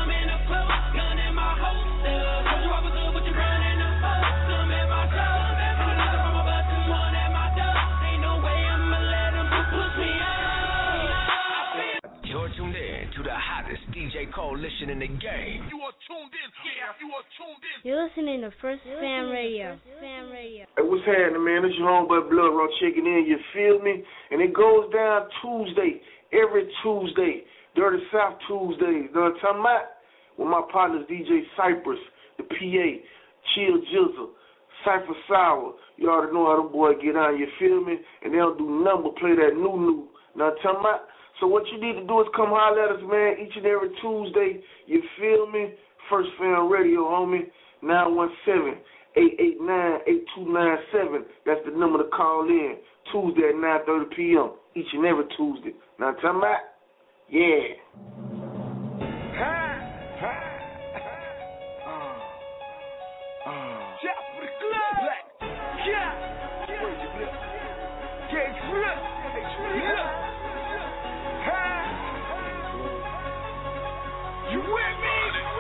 You're tuned in to the hottest DJ coalition in the game. You are tuned in. Yeah, you are tuned in. You're listening to First Fam Radio. Hey, what's happening, man? This is your homeboy Blood Raw checking in. You feel me? And it goes down Tuesday, every Tuesday, Dirty South Tuesdays. You know what I'm talking about? With my partners DJ Cypress, the PA, Chill Jizzle, Cypher Sour. You already know how them boys get on. You feel me? And they don't do nothing but play that new. You know what I'm talking about? So what you need to do is come holler at us, man, each and every Tuesday. You feel me? First Fam Radio, homie. 917-889-8297. That's the number to call in. Tuesday at 9:30 p.m. Each and every Tuesday. Now, tell me that. Yeah. Shout for the club. Black. Yeah. Get grip. You with me?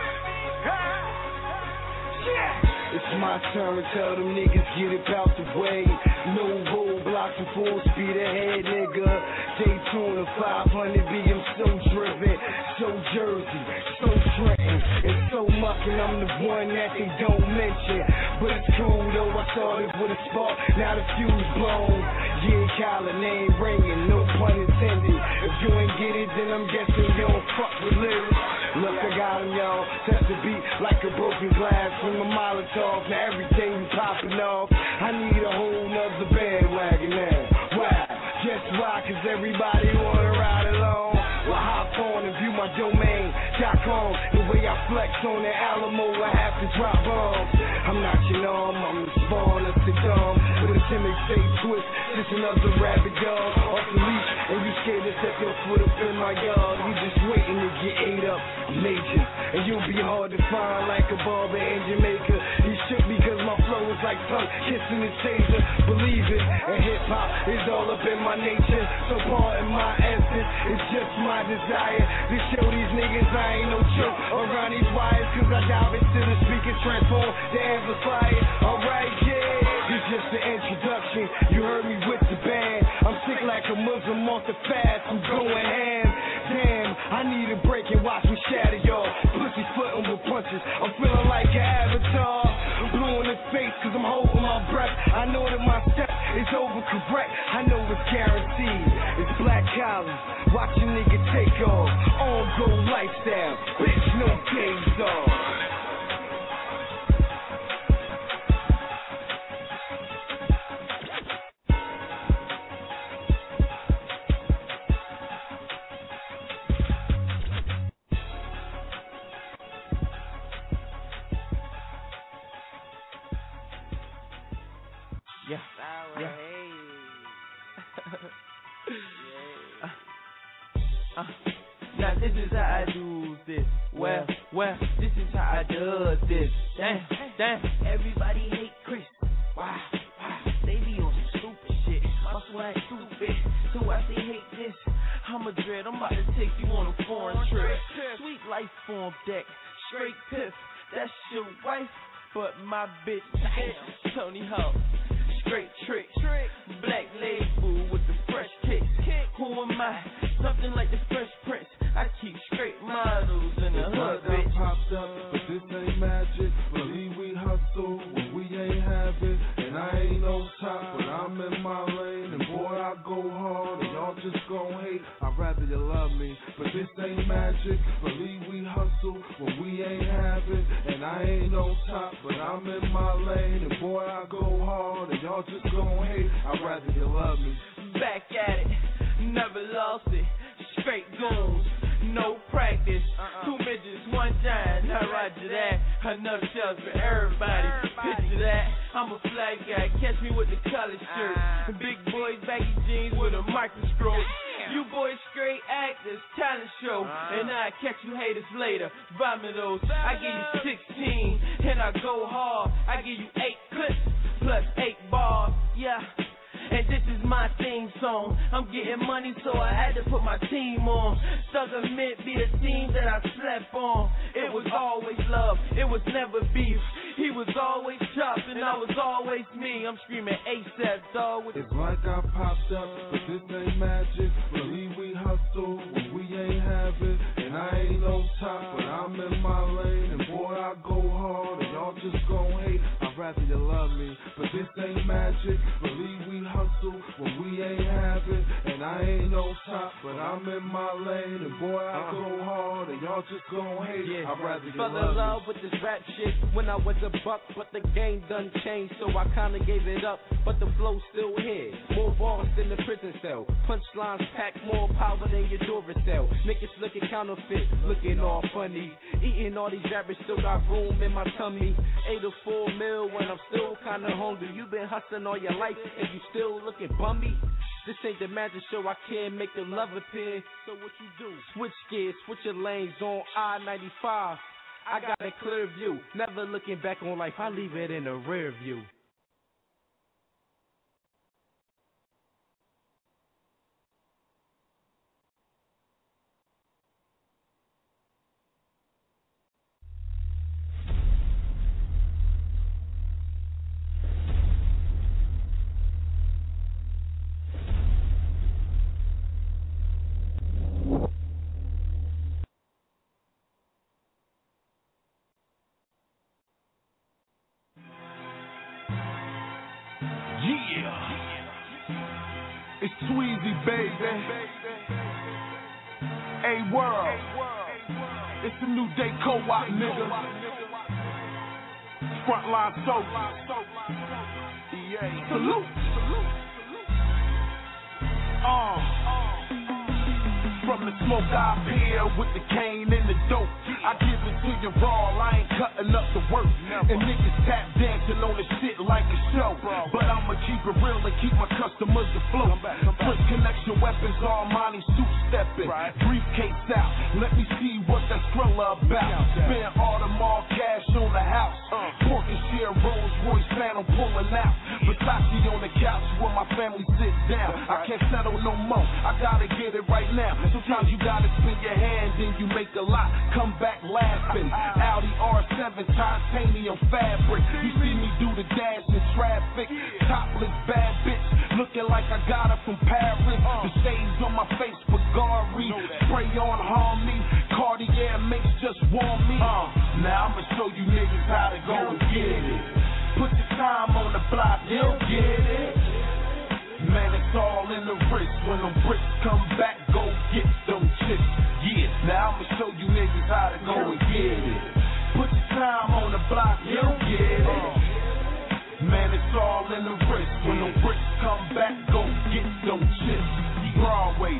Yeah. It's my turn to tell them niggas get it out the way. No roadblocks and full speed ahead, nigga. Daytona 500 BM so driven, so Jersey, so Trenton, and so mucking. I'm the one that they don't mention, but it's cool though. I started with a spark, now the fuse blown. Yeah, Kyler name ringing, no pun intended. If you ain't get it, then I'm guessing you don't fuck with lyrics. Look, I got him, y'all. Test the beat like a broken glass from a Molotov. Now everything we popping off. I need a whole nother bandwagon now. Why? Guess why? Cause everybody wanna ride along. Well, hop on and view my domain.com. The way I flex on the Alamo, I have to drop bombs. I'm not your norm, I'm the spawn of the dumb. With a timid fake twist, just another rabbit dog off the leash. And you scared to step your foot up in my yard. You just waiting to get ate up, major. And you'll be hard to find like a barber in Jamaica. He shook because my flow is like tongue kissing his taser. Believe it, and hip hop is all up in my nature. So pardon my essence, it's just my desire to show these niggas I ain't no joke around these wires. Cause I dive into the speakers, transform the amplifier. Alright, yeah, it's just an introduction. You heard me with the band. I'm sick like a Muslim off the fast. I'm going ham. Damn, I need a break and watch me shatter y'all. Pussy footin' with punches. I'm feeling like an avatar. Blue in the face cause I'm holding my breath. I know that my step is overcorrect. I know it's guaranteed. It's black collars. Watch a nigga take off. On-go lifestyle. Bitch, no games off. Now this is how I do this. Well, this is how I do this. Damn, everybody hate Chris. Why? They be on some stupid shit. My swag stupid, so I say hate this. I'm a dread, I'm about to take you on a foreign trip. Sweet life form deck, straight piff. That's your wife, but my bitch, Tony Hawk. Straight trick, black label with the fresh kicks. Who am I? Something like the Fresh Prince. I keep straight models in the hood, bitch. Popped up, but this ain't magic. Believe we hustle when we ain't have it. And I ain't no top, but I'm in my lane. And boy, I go hard, and y'all just gon' hate. I'd rather you love me, but this ain't magic. Believe we hustle when we ain't have it. And I ain't no top, but I'm in my lane. And boy, I go hard, and y'all just gon' hate. I'd rather you love me. Back at it, never lost it. Straight goons, no practice. 2 midgets, 1 giant. Now roger that. Enough shells for everybody. Picture that. I'm a flag guy. Catch me with the collar shirt. Big boys, baggy jeans with a microscope. You boys straight actors, talent show. And I catch you haters later. Vomitos. I give you 16 and I go hard. I give you 8 clips plus 8 bars. Yeah. And this is my theme song. I'm getting money, so I had to put my team on. Thugger Mint be the team that I slept on. It was always love, it was never beef. He was always chopped, and I was always me. I'm screaming ASAP, dog. It's like I popped up, but this ain't magic. Believe we hustle when we ain't have it. And I ain't no top, but I'm in my lane. And boy, I go hard, and y'all just gon' hate. I'd rather you love me, but this ain't magic. Believe we hustle when we ain't have it. And I ain't no top, but I'm in my lane. And boy, I go hard, and y'all just gon' hate. I'd rather you Fell love in me. love with this rap shit when I was a buck, but the game done changed, so I kinda gave it up. But the flow still here, more bars than the prison cell. Punchlines pack more power than your Duracell. Niggas looking counterfeit, looking all funny. Eating all these rappers, still got room in my tummy. 8 or 4 mil when I'm still kinda hungry. You been hustling all your life and you still looking bummy. This ain't the magic show, I can't make the love appear. So what you do? Switch gears, switch your lanes on I-95. I got a clear view, never looking back on life, I leave it in the rear view. It's Tweezy, baby. A-World. It's the new day co-op, nigga. Frontline soap. Salute. From the smoke I appear with the cane and the dope. I give it to you raw, I ain't cutting up the work. And niggas tap dancing on the shit like a show. But I'ma keep it real and keep my customers afloat. First connection weapons, Armani suit stepping. Briefcase out, let me see what that Skrilla about. Spend all cash on the house. Pork and share Rolls Royce Phantom pulling out. Versace on the couch where my family sit down. I can't settle no more, I gotta get it right now. Sometimes you gotta spin your hand and you make a lot, come back laughing. Audi R7 titanium fabric. You see me do the dash in traffic. Topless bad bitch, looking like I got her from Paris. The shades on my face, Bulgari. Spray on Harmony. Cartier makes just warm me. Now I'ma show you niggas how to go and get it. Put the time on the block, you'll get it. Man, it's all in the wrist. When them bricks come back, go get them chips. Yeah, now I'ma show you niggas how to go and get it. Put the time on the block, you'll get it. Man, it's all in the wrist. When them bricks come back, go get them chips. Broadway,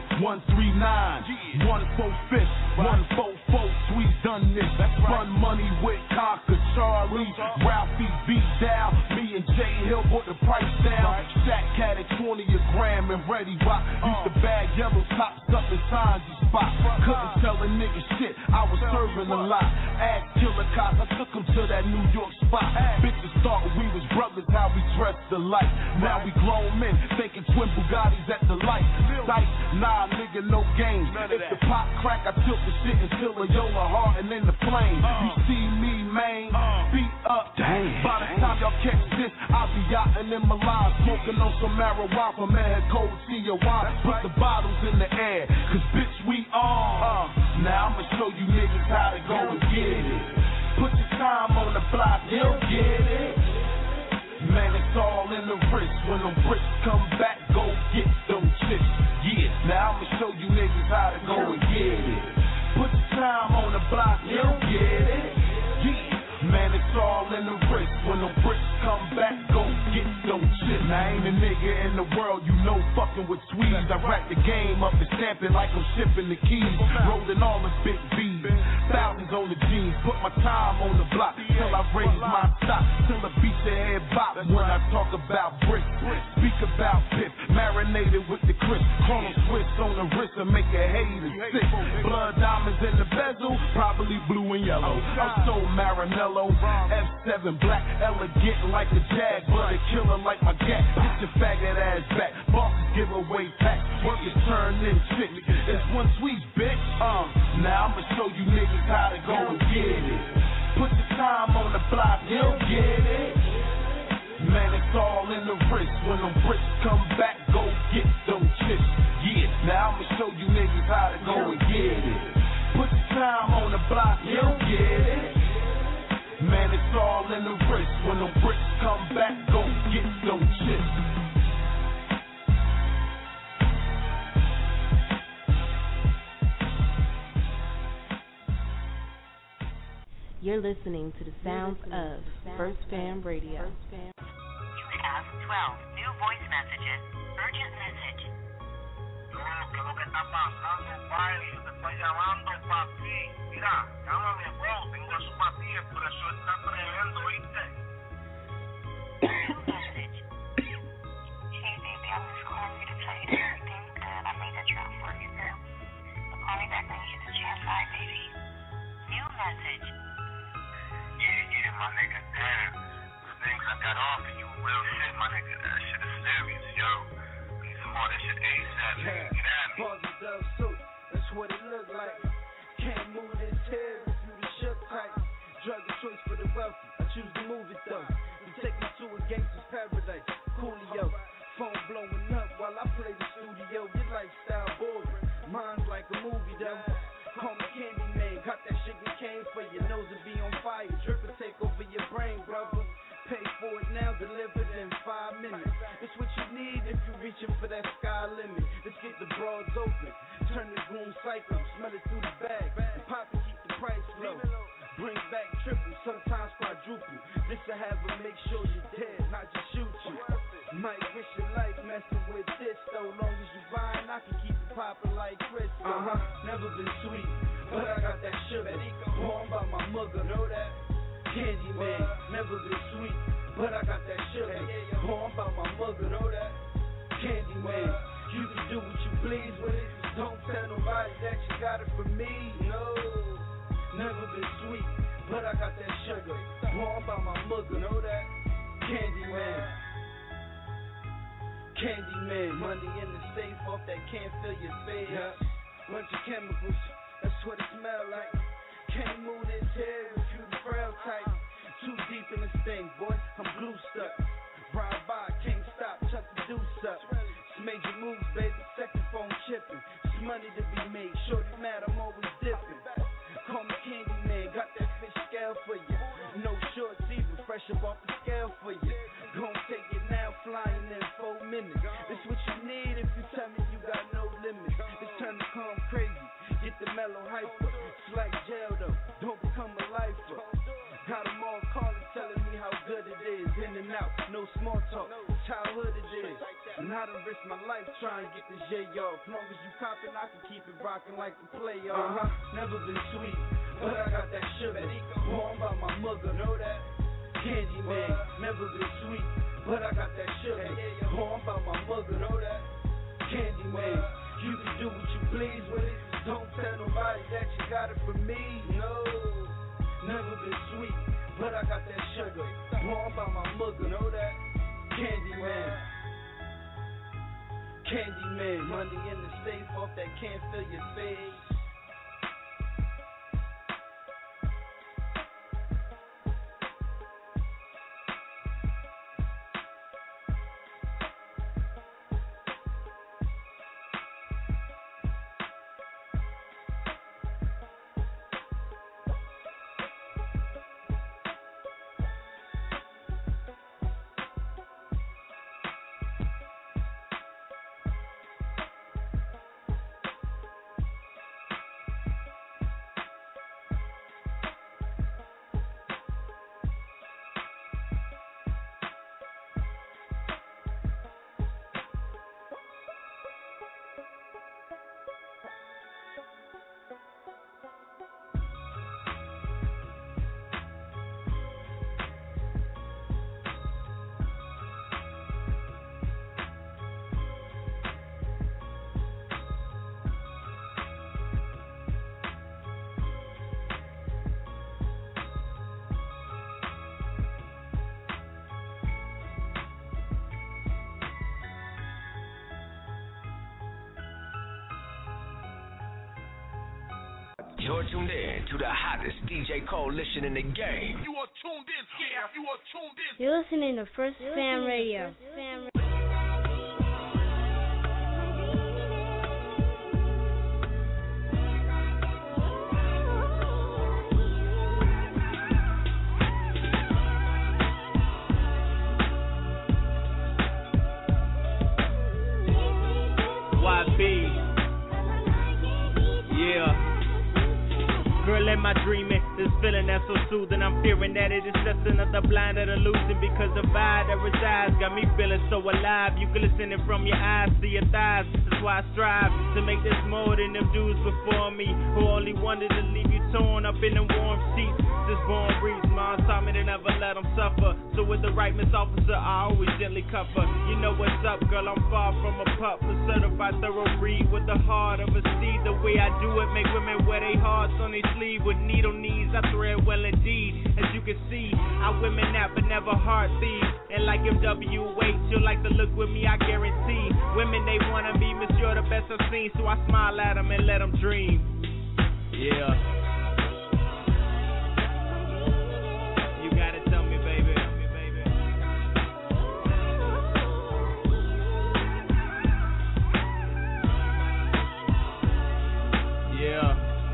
139, 145th, 144, Sweet done this. Run money with Conquer, Charlie, Ralphie beat down. Me and Jay Hill put the price down. Shaq had it 20 a gram and Ready Rock. Used to bag yellow tops up in Sanji spot. Couldn't tell a nigga shit, I was serving a lot. Ask Killer Cops, I took him to that New York spot. Bitches thought we was brothers, how we dressed alike. Now we grown men, thinking twin Bugattis at the light. Nah, nigga, no games. If the pop crack, I tilt the shit until a Yola heart and in the flame. You see me, man, feet up. By the time y'all catch this, I'll be yachting in Milan, smoking on some marijuana from Mexico to Tijuana. Put the bottles in the air, cause bitch, we on. Now I'ma show you niggas how to go and get it. Put your time on the block, you'll get it. Man, it's all in the wrist. When them bricks come back, go get them chips. Yeah, now I'ma show you niggas how to go and get it. Put the time on the block, you'll get it. Yeah, man, it's all in the wrist. When them bricks come back, go get them chips. Now ain't a nigga in the world you know fucking with Swedes. I rack the game up and stamp it like I'm shipping the keys. Rolling all the big B's, thousands on the jeans. Put my time on the block till I raise my stock. Till the beat your head bop when I talk about bricks. Speak about pip, marinated with the crisp. Chrono switch on the wrist and make a hater sick. Blood diamonds in the bezel, probably blue and yellow. I'm so Maranello, F7 black, elegant like a jag, but a killer like my gat. Get your faggot ass back, bosses give away packs. Work is turned in chicks. It's one sweet bitch. Now I'ma show you niggas how to go and get it. Put the time on the block, you'll get it. Man, it's all in the wrist. When them bricks come back, go get them chips. Yeah, now I'ma show you niggas how to go and get it. Put the time on the block, you'll get it. Man, it's all in the wrist. When them bricks come back, go get them chips. You're listening to the sounds of First Fam Radio. You have 12 new voice messages. Urgent message. ¿Qué es lo que está pasando, Bailey? Yo te estoy llamando, papi. Mira, llámame, bro. Tengo eso para ti. El precio está tremendo, ¿viste? Message. Hey, baby, I was calling you to tell you off and you real shit, my nigga. That shit is serious, yo. Need some more of that shit ASAP, nigga. Get at me. Balls of Dove suit, that's what it look like. Can't move this hair if you the shook type. Drug of choice for the wealthy, I choose to move it though. You take me to a gangster's paradise, Coolio. Phone blowing up while I play the studio. Your lifestyle boring, mine's like a movie though. Call me Candyman, got that sugar cane for your nose to be on fire. Drip and take over your brain, brother. Pay for it now, delivered in 5 minutes. It's what you need if you're reaching for that sky limit. Let's get the broads open, turn the room psycho, smell it through the bag, and pop and keep the price low. Bring back triple, sometimes quadruple. This will have to make sure you're dead, not just shoot you. Might risk your life messing with this though. Long as you buying, I can keep it popping like Crisco. Never been sweet, but I got that sugar. Born by my mother, know that? Candyman, never been sweet, but I got that sugar. Born by my mother, know that? Candyman, you can do what you please with it. Don't tell nobody that you got it from me. No, never been sweet, but I got that sugar. Born by my mother, know that? Candyman. Candyman, money in the safe off that can't feel your face. Bunch of chemicals, that's what it smell like. Can't move this hair if you the frail type. Too deep in this thing, boy, I'm glue stuck. Ride by, can't stop, chuck the deuce up. It's major moves, baby, second phone chipping. It's money to be made, shorty mad, I'm always dipping. Call me Candyman, got that fish scale for you. No shorts even, fresh up off the scale for you. Gon' take it now, flying in 4 minutes. This what you need if you tell me you got no limits. It's turn to calm crazy, get the mellow hyper. It's like jail though, don't become a lifer. Got them all calling, telling me how good it is. In and out, no small talk, childhood it is. And I done risked my life trying to get this J off. Long as you copping, I can keep it rocking like the playoff. Never been sweet, but I got that sugar. Born by my mother, know that? Candyman, never been sweet, but I got that sugar. Born by my mother, know that? Candyman, you can do what you please with it. Don't tell nobody that you got it from me. No, never been sweet, but I got that sugar. Born by my mother, know that? Candyman. Candyman, money in the safe off that can't feel your face. You're tuned in to the hottest DJ coalition in the game. You are tuned in, yeah. You are tuned in. You're listening to First Fan Radio. YB. Yeah. Girl, in my dreaming, this feeling that's so soothing. I'm fearing that it is just another blind of illusion, because the vibe that resides got me feeling so alive. You can listen it from your eyes to your thighs. This is why I strive to make this more than them dudes before me, who only wanted to leave you torn up in them warm sheets. This born breeze, mom taught me to never let them suffer. So with the right Miss Officer, I always gently cuff her. You know what's up, girl, I'm far from a pup. A certified thorough breed with the heart of a steed. The way I do it make women wear their hearts on their sleeve. With needle knees, I thread well indeed. As you can see, I women that but never heart thieves. And like MWH, you'll like to look with me, I guarantee. Women, they wanna be Miss, you're the best I've seen. So I smile at them and let them dream. Yeah. You gotta tell me, baby. Yeah.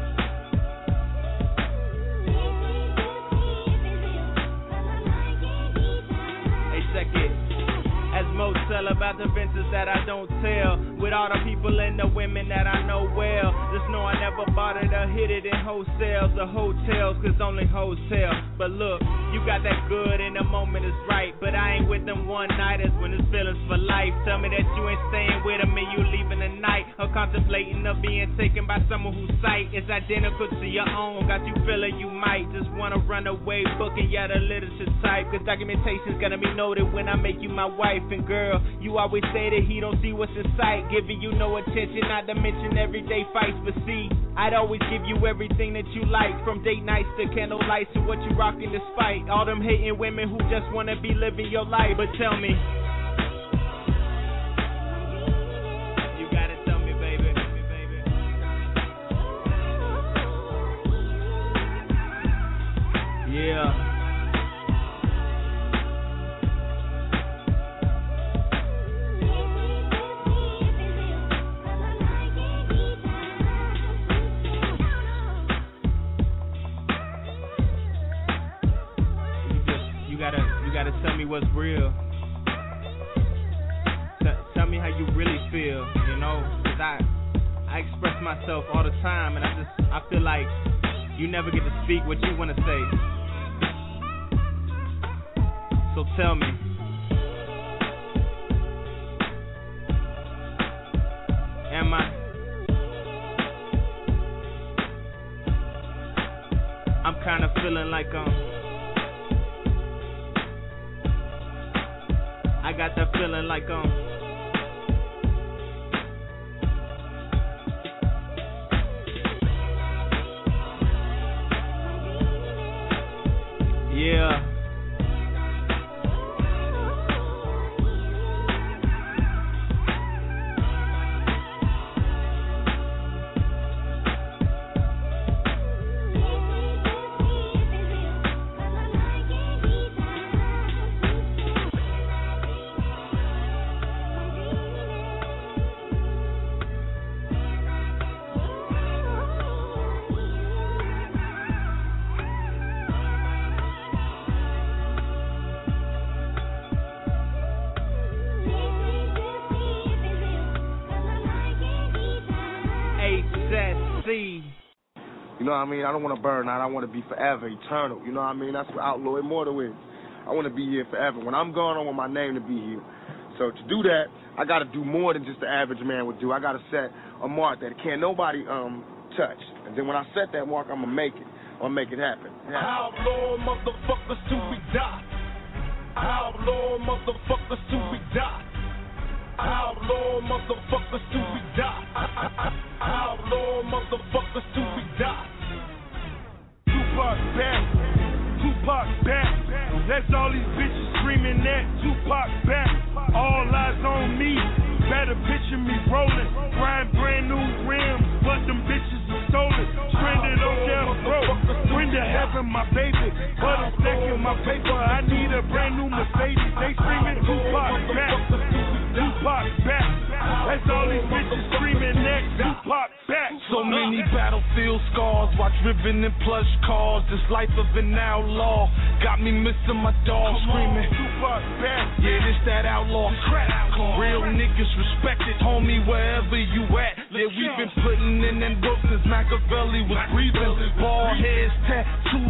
Hey, check it. As most tell about the ventures that I don't tell. With all the people and the women that I know well. Just know I never bought it or hit it in wholesales or hotels, cause only hoes tell. But look, you got that good and the moment is right. But I ain't with them one-nighters when it's feelings for life. Tell me that you ain't staying with them and you leaving tonight. Or contemplating of being taken by someone whose sight is identical to your own. Got you feeling you might just wanna run away, booking ya the literature type. Cause documentation's gonna be noted when I make you my wife. And girl, you always say that he don't see what's in sight, giving you no attention, not to mention everyday fights. But see, I'd always give you everything that you like, from date nights to candle lights to what you rockin' despite all them hating women who just wanna be living your life. But tell me, you gotta tell me, baby. Yeah. You gotta tell me what's real. Tell me how you really feel, you know? Cause I express myself all the time, and I feel like you never get to speak what you wanna say. So tell me. Am I? I'm kinda feeling like I got that feeling like yeah. You know what I mean? I don't want to burn out. I want to be forever, eternal. You know what I mean? That's what Outlaw Immortal is. I want to be here forever. When I'm gone, I want my name to be here. So to do that, I got to do more than just the average man would do. I got to set a mark that can't nobody touch. And then when I set that mark, I'm going to make it. I'm going to make it happen. Outlaw motherfuckers till we die. Outlaw motherfuckers till we die. Outlaw motherfuckers till we die. Outlaw motherfuckers till we die. Tupac back, Tupac back. That's all these bitches screaming at. Tupac back, all eyes on me. Better picture me rolling, riding brand new rims, but them bitches are stolen. Stranded on death row, bring to heaven my baby, but I'm stacking my paper. I need a brand new Mercedes. They screaming Tupac back, Tupac back. That's all these bitches screaming at. Tupac back. So many battlefield scars, watch ribbon and plush cars. This life of an outlaw got me missing my dog, screaming Tupac back. Yeah, this that outlaw crap. Real niggas respected, homie, wherever you at. Yeah, we been putting in them books since Machiavelli was breathing. Bald heads, tattoos, and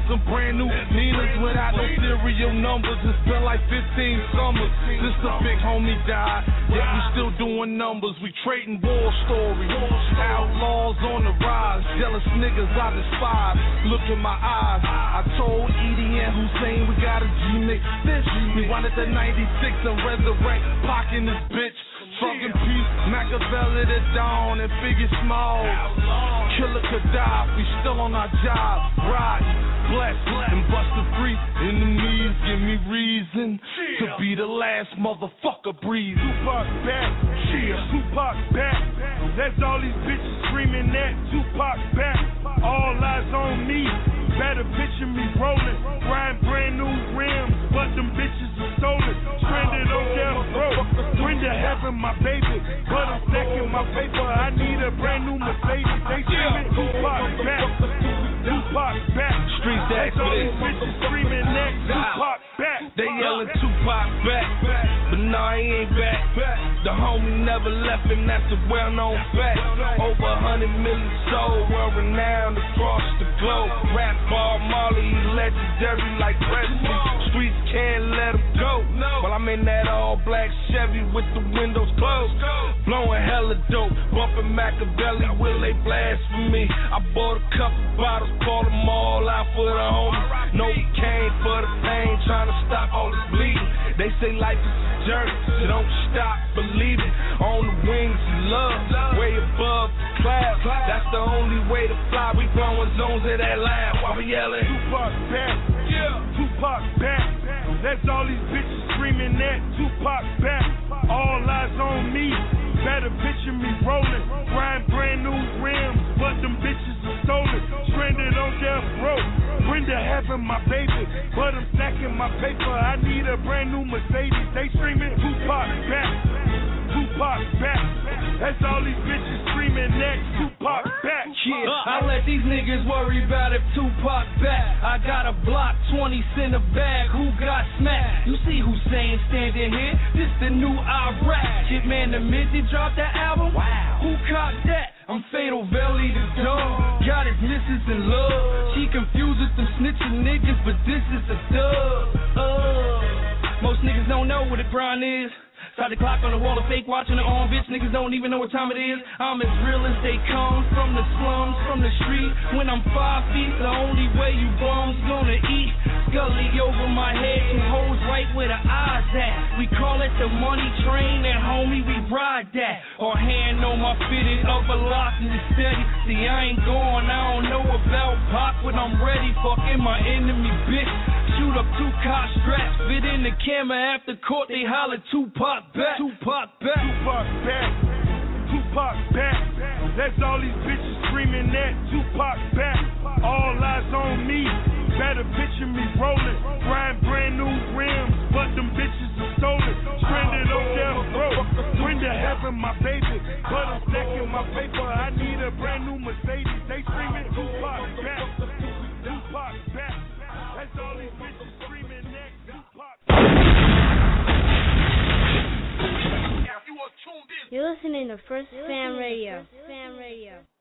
some brand new Ninas without no serial numbers. It's been like 15 summers since the big homie died. Yet we still doing numbers. We trading war stories. Outlaws on the rise. Jealous niggas I despise. Look in my eyes. I told Edie and Hussein we got a G-Mix this. We wanted the 96 and resurrect Pac in this bitch. Fucking peace, Machiavelli the Dawn and Biggie Small. Killer Gaddafi, still on our job. Riding, blessed, and busted free. Enemies give me reason to be the last motherfucker breathing. Tupac back, Tupac back. That's all these bitches screaming at. Tupac back, all eyes on me. Better picture me rolling, riding brand new rims, but them bitches are stolen. Stranded on death row, bring to heaven my baby, but I'm stacking my paper. I need a brand new Mercedes. They screaming Tupac back, Tupac back. Street that all these bitches screaming next. Tupac back. They yelling Tupac back, but nah, he ain't back. The homie never left him, that's a well-known fact. Over 100 million sold, well renowned across the globe. Rap Bob Marley, legendary like Presley. Streets can't let him go. While I'm in that all-black Chevy with the windows closed, blowing hella dope, bumping Machiavelli, will they blasphemy? I bought a couple bottles, bought them all out for the homies. No cane for the pain, trying to stop all this bleeding. They say life is a journey, so don't stop believing. On the wings of love, way above the clouds. That's the only way to fly. We blowing zones of that lab while we yelling Tupac back, Tupac back. That's all these bitches screaming at. Tupac back, all eyes on me. Better picture me rolling, riding brand new rims, but them bitches are stolen. Stranded on death row, bring to heaven my baby, but I'm stacking my paper. I need a brand new Mercedes. They screaming Tupac back, Tupac back. That's all these bitches screaming next. Tupac back. Yeah, I let these niggas worry about if Tupac back. I got a block, 20 cent a bag. Who got smacked? You see Hussein standing here? This the new Iraq. Hitman the Mizzy dropped that album. Wow. Who copped that? I'm Fatal Valley the dog. Got his missus in love. She confused with them snitching niggas, but this is a dub. Most niggas don't know what a grind is. Start the clock on the wall of fake watching the arm, bitch. Niggas don't even know what time it is. I'm as real as they come from the slums, from the street. When I'm 5 feet, the only way you bums gonna eat. Scully over my head, two hoes right where the eyes at. We call it the money train, and homie, we ride that. Or hand on my fitted, upper lock and it's steady. See, I ain't going, I don't know about Pac, but I'm ready. Fucking my enemy, bitch. Shoot up 2 car straps, fit in the camera after court, they holler Tupac back, Tupac back, Tupac back, Tupac back. That's all these bitches screaming at. Tupac back, all eyes on me. Better picture me rolling, riding brand new rims, but them bitches are stolen. Stranded on death row, bring to heaven my baby, but I'm stacking my paper. I need a brand new Mercedes. They screaming Tupac back, Tupac back. That's all these bitches screaming next. Tupac. You're listening to First Fam Radio.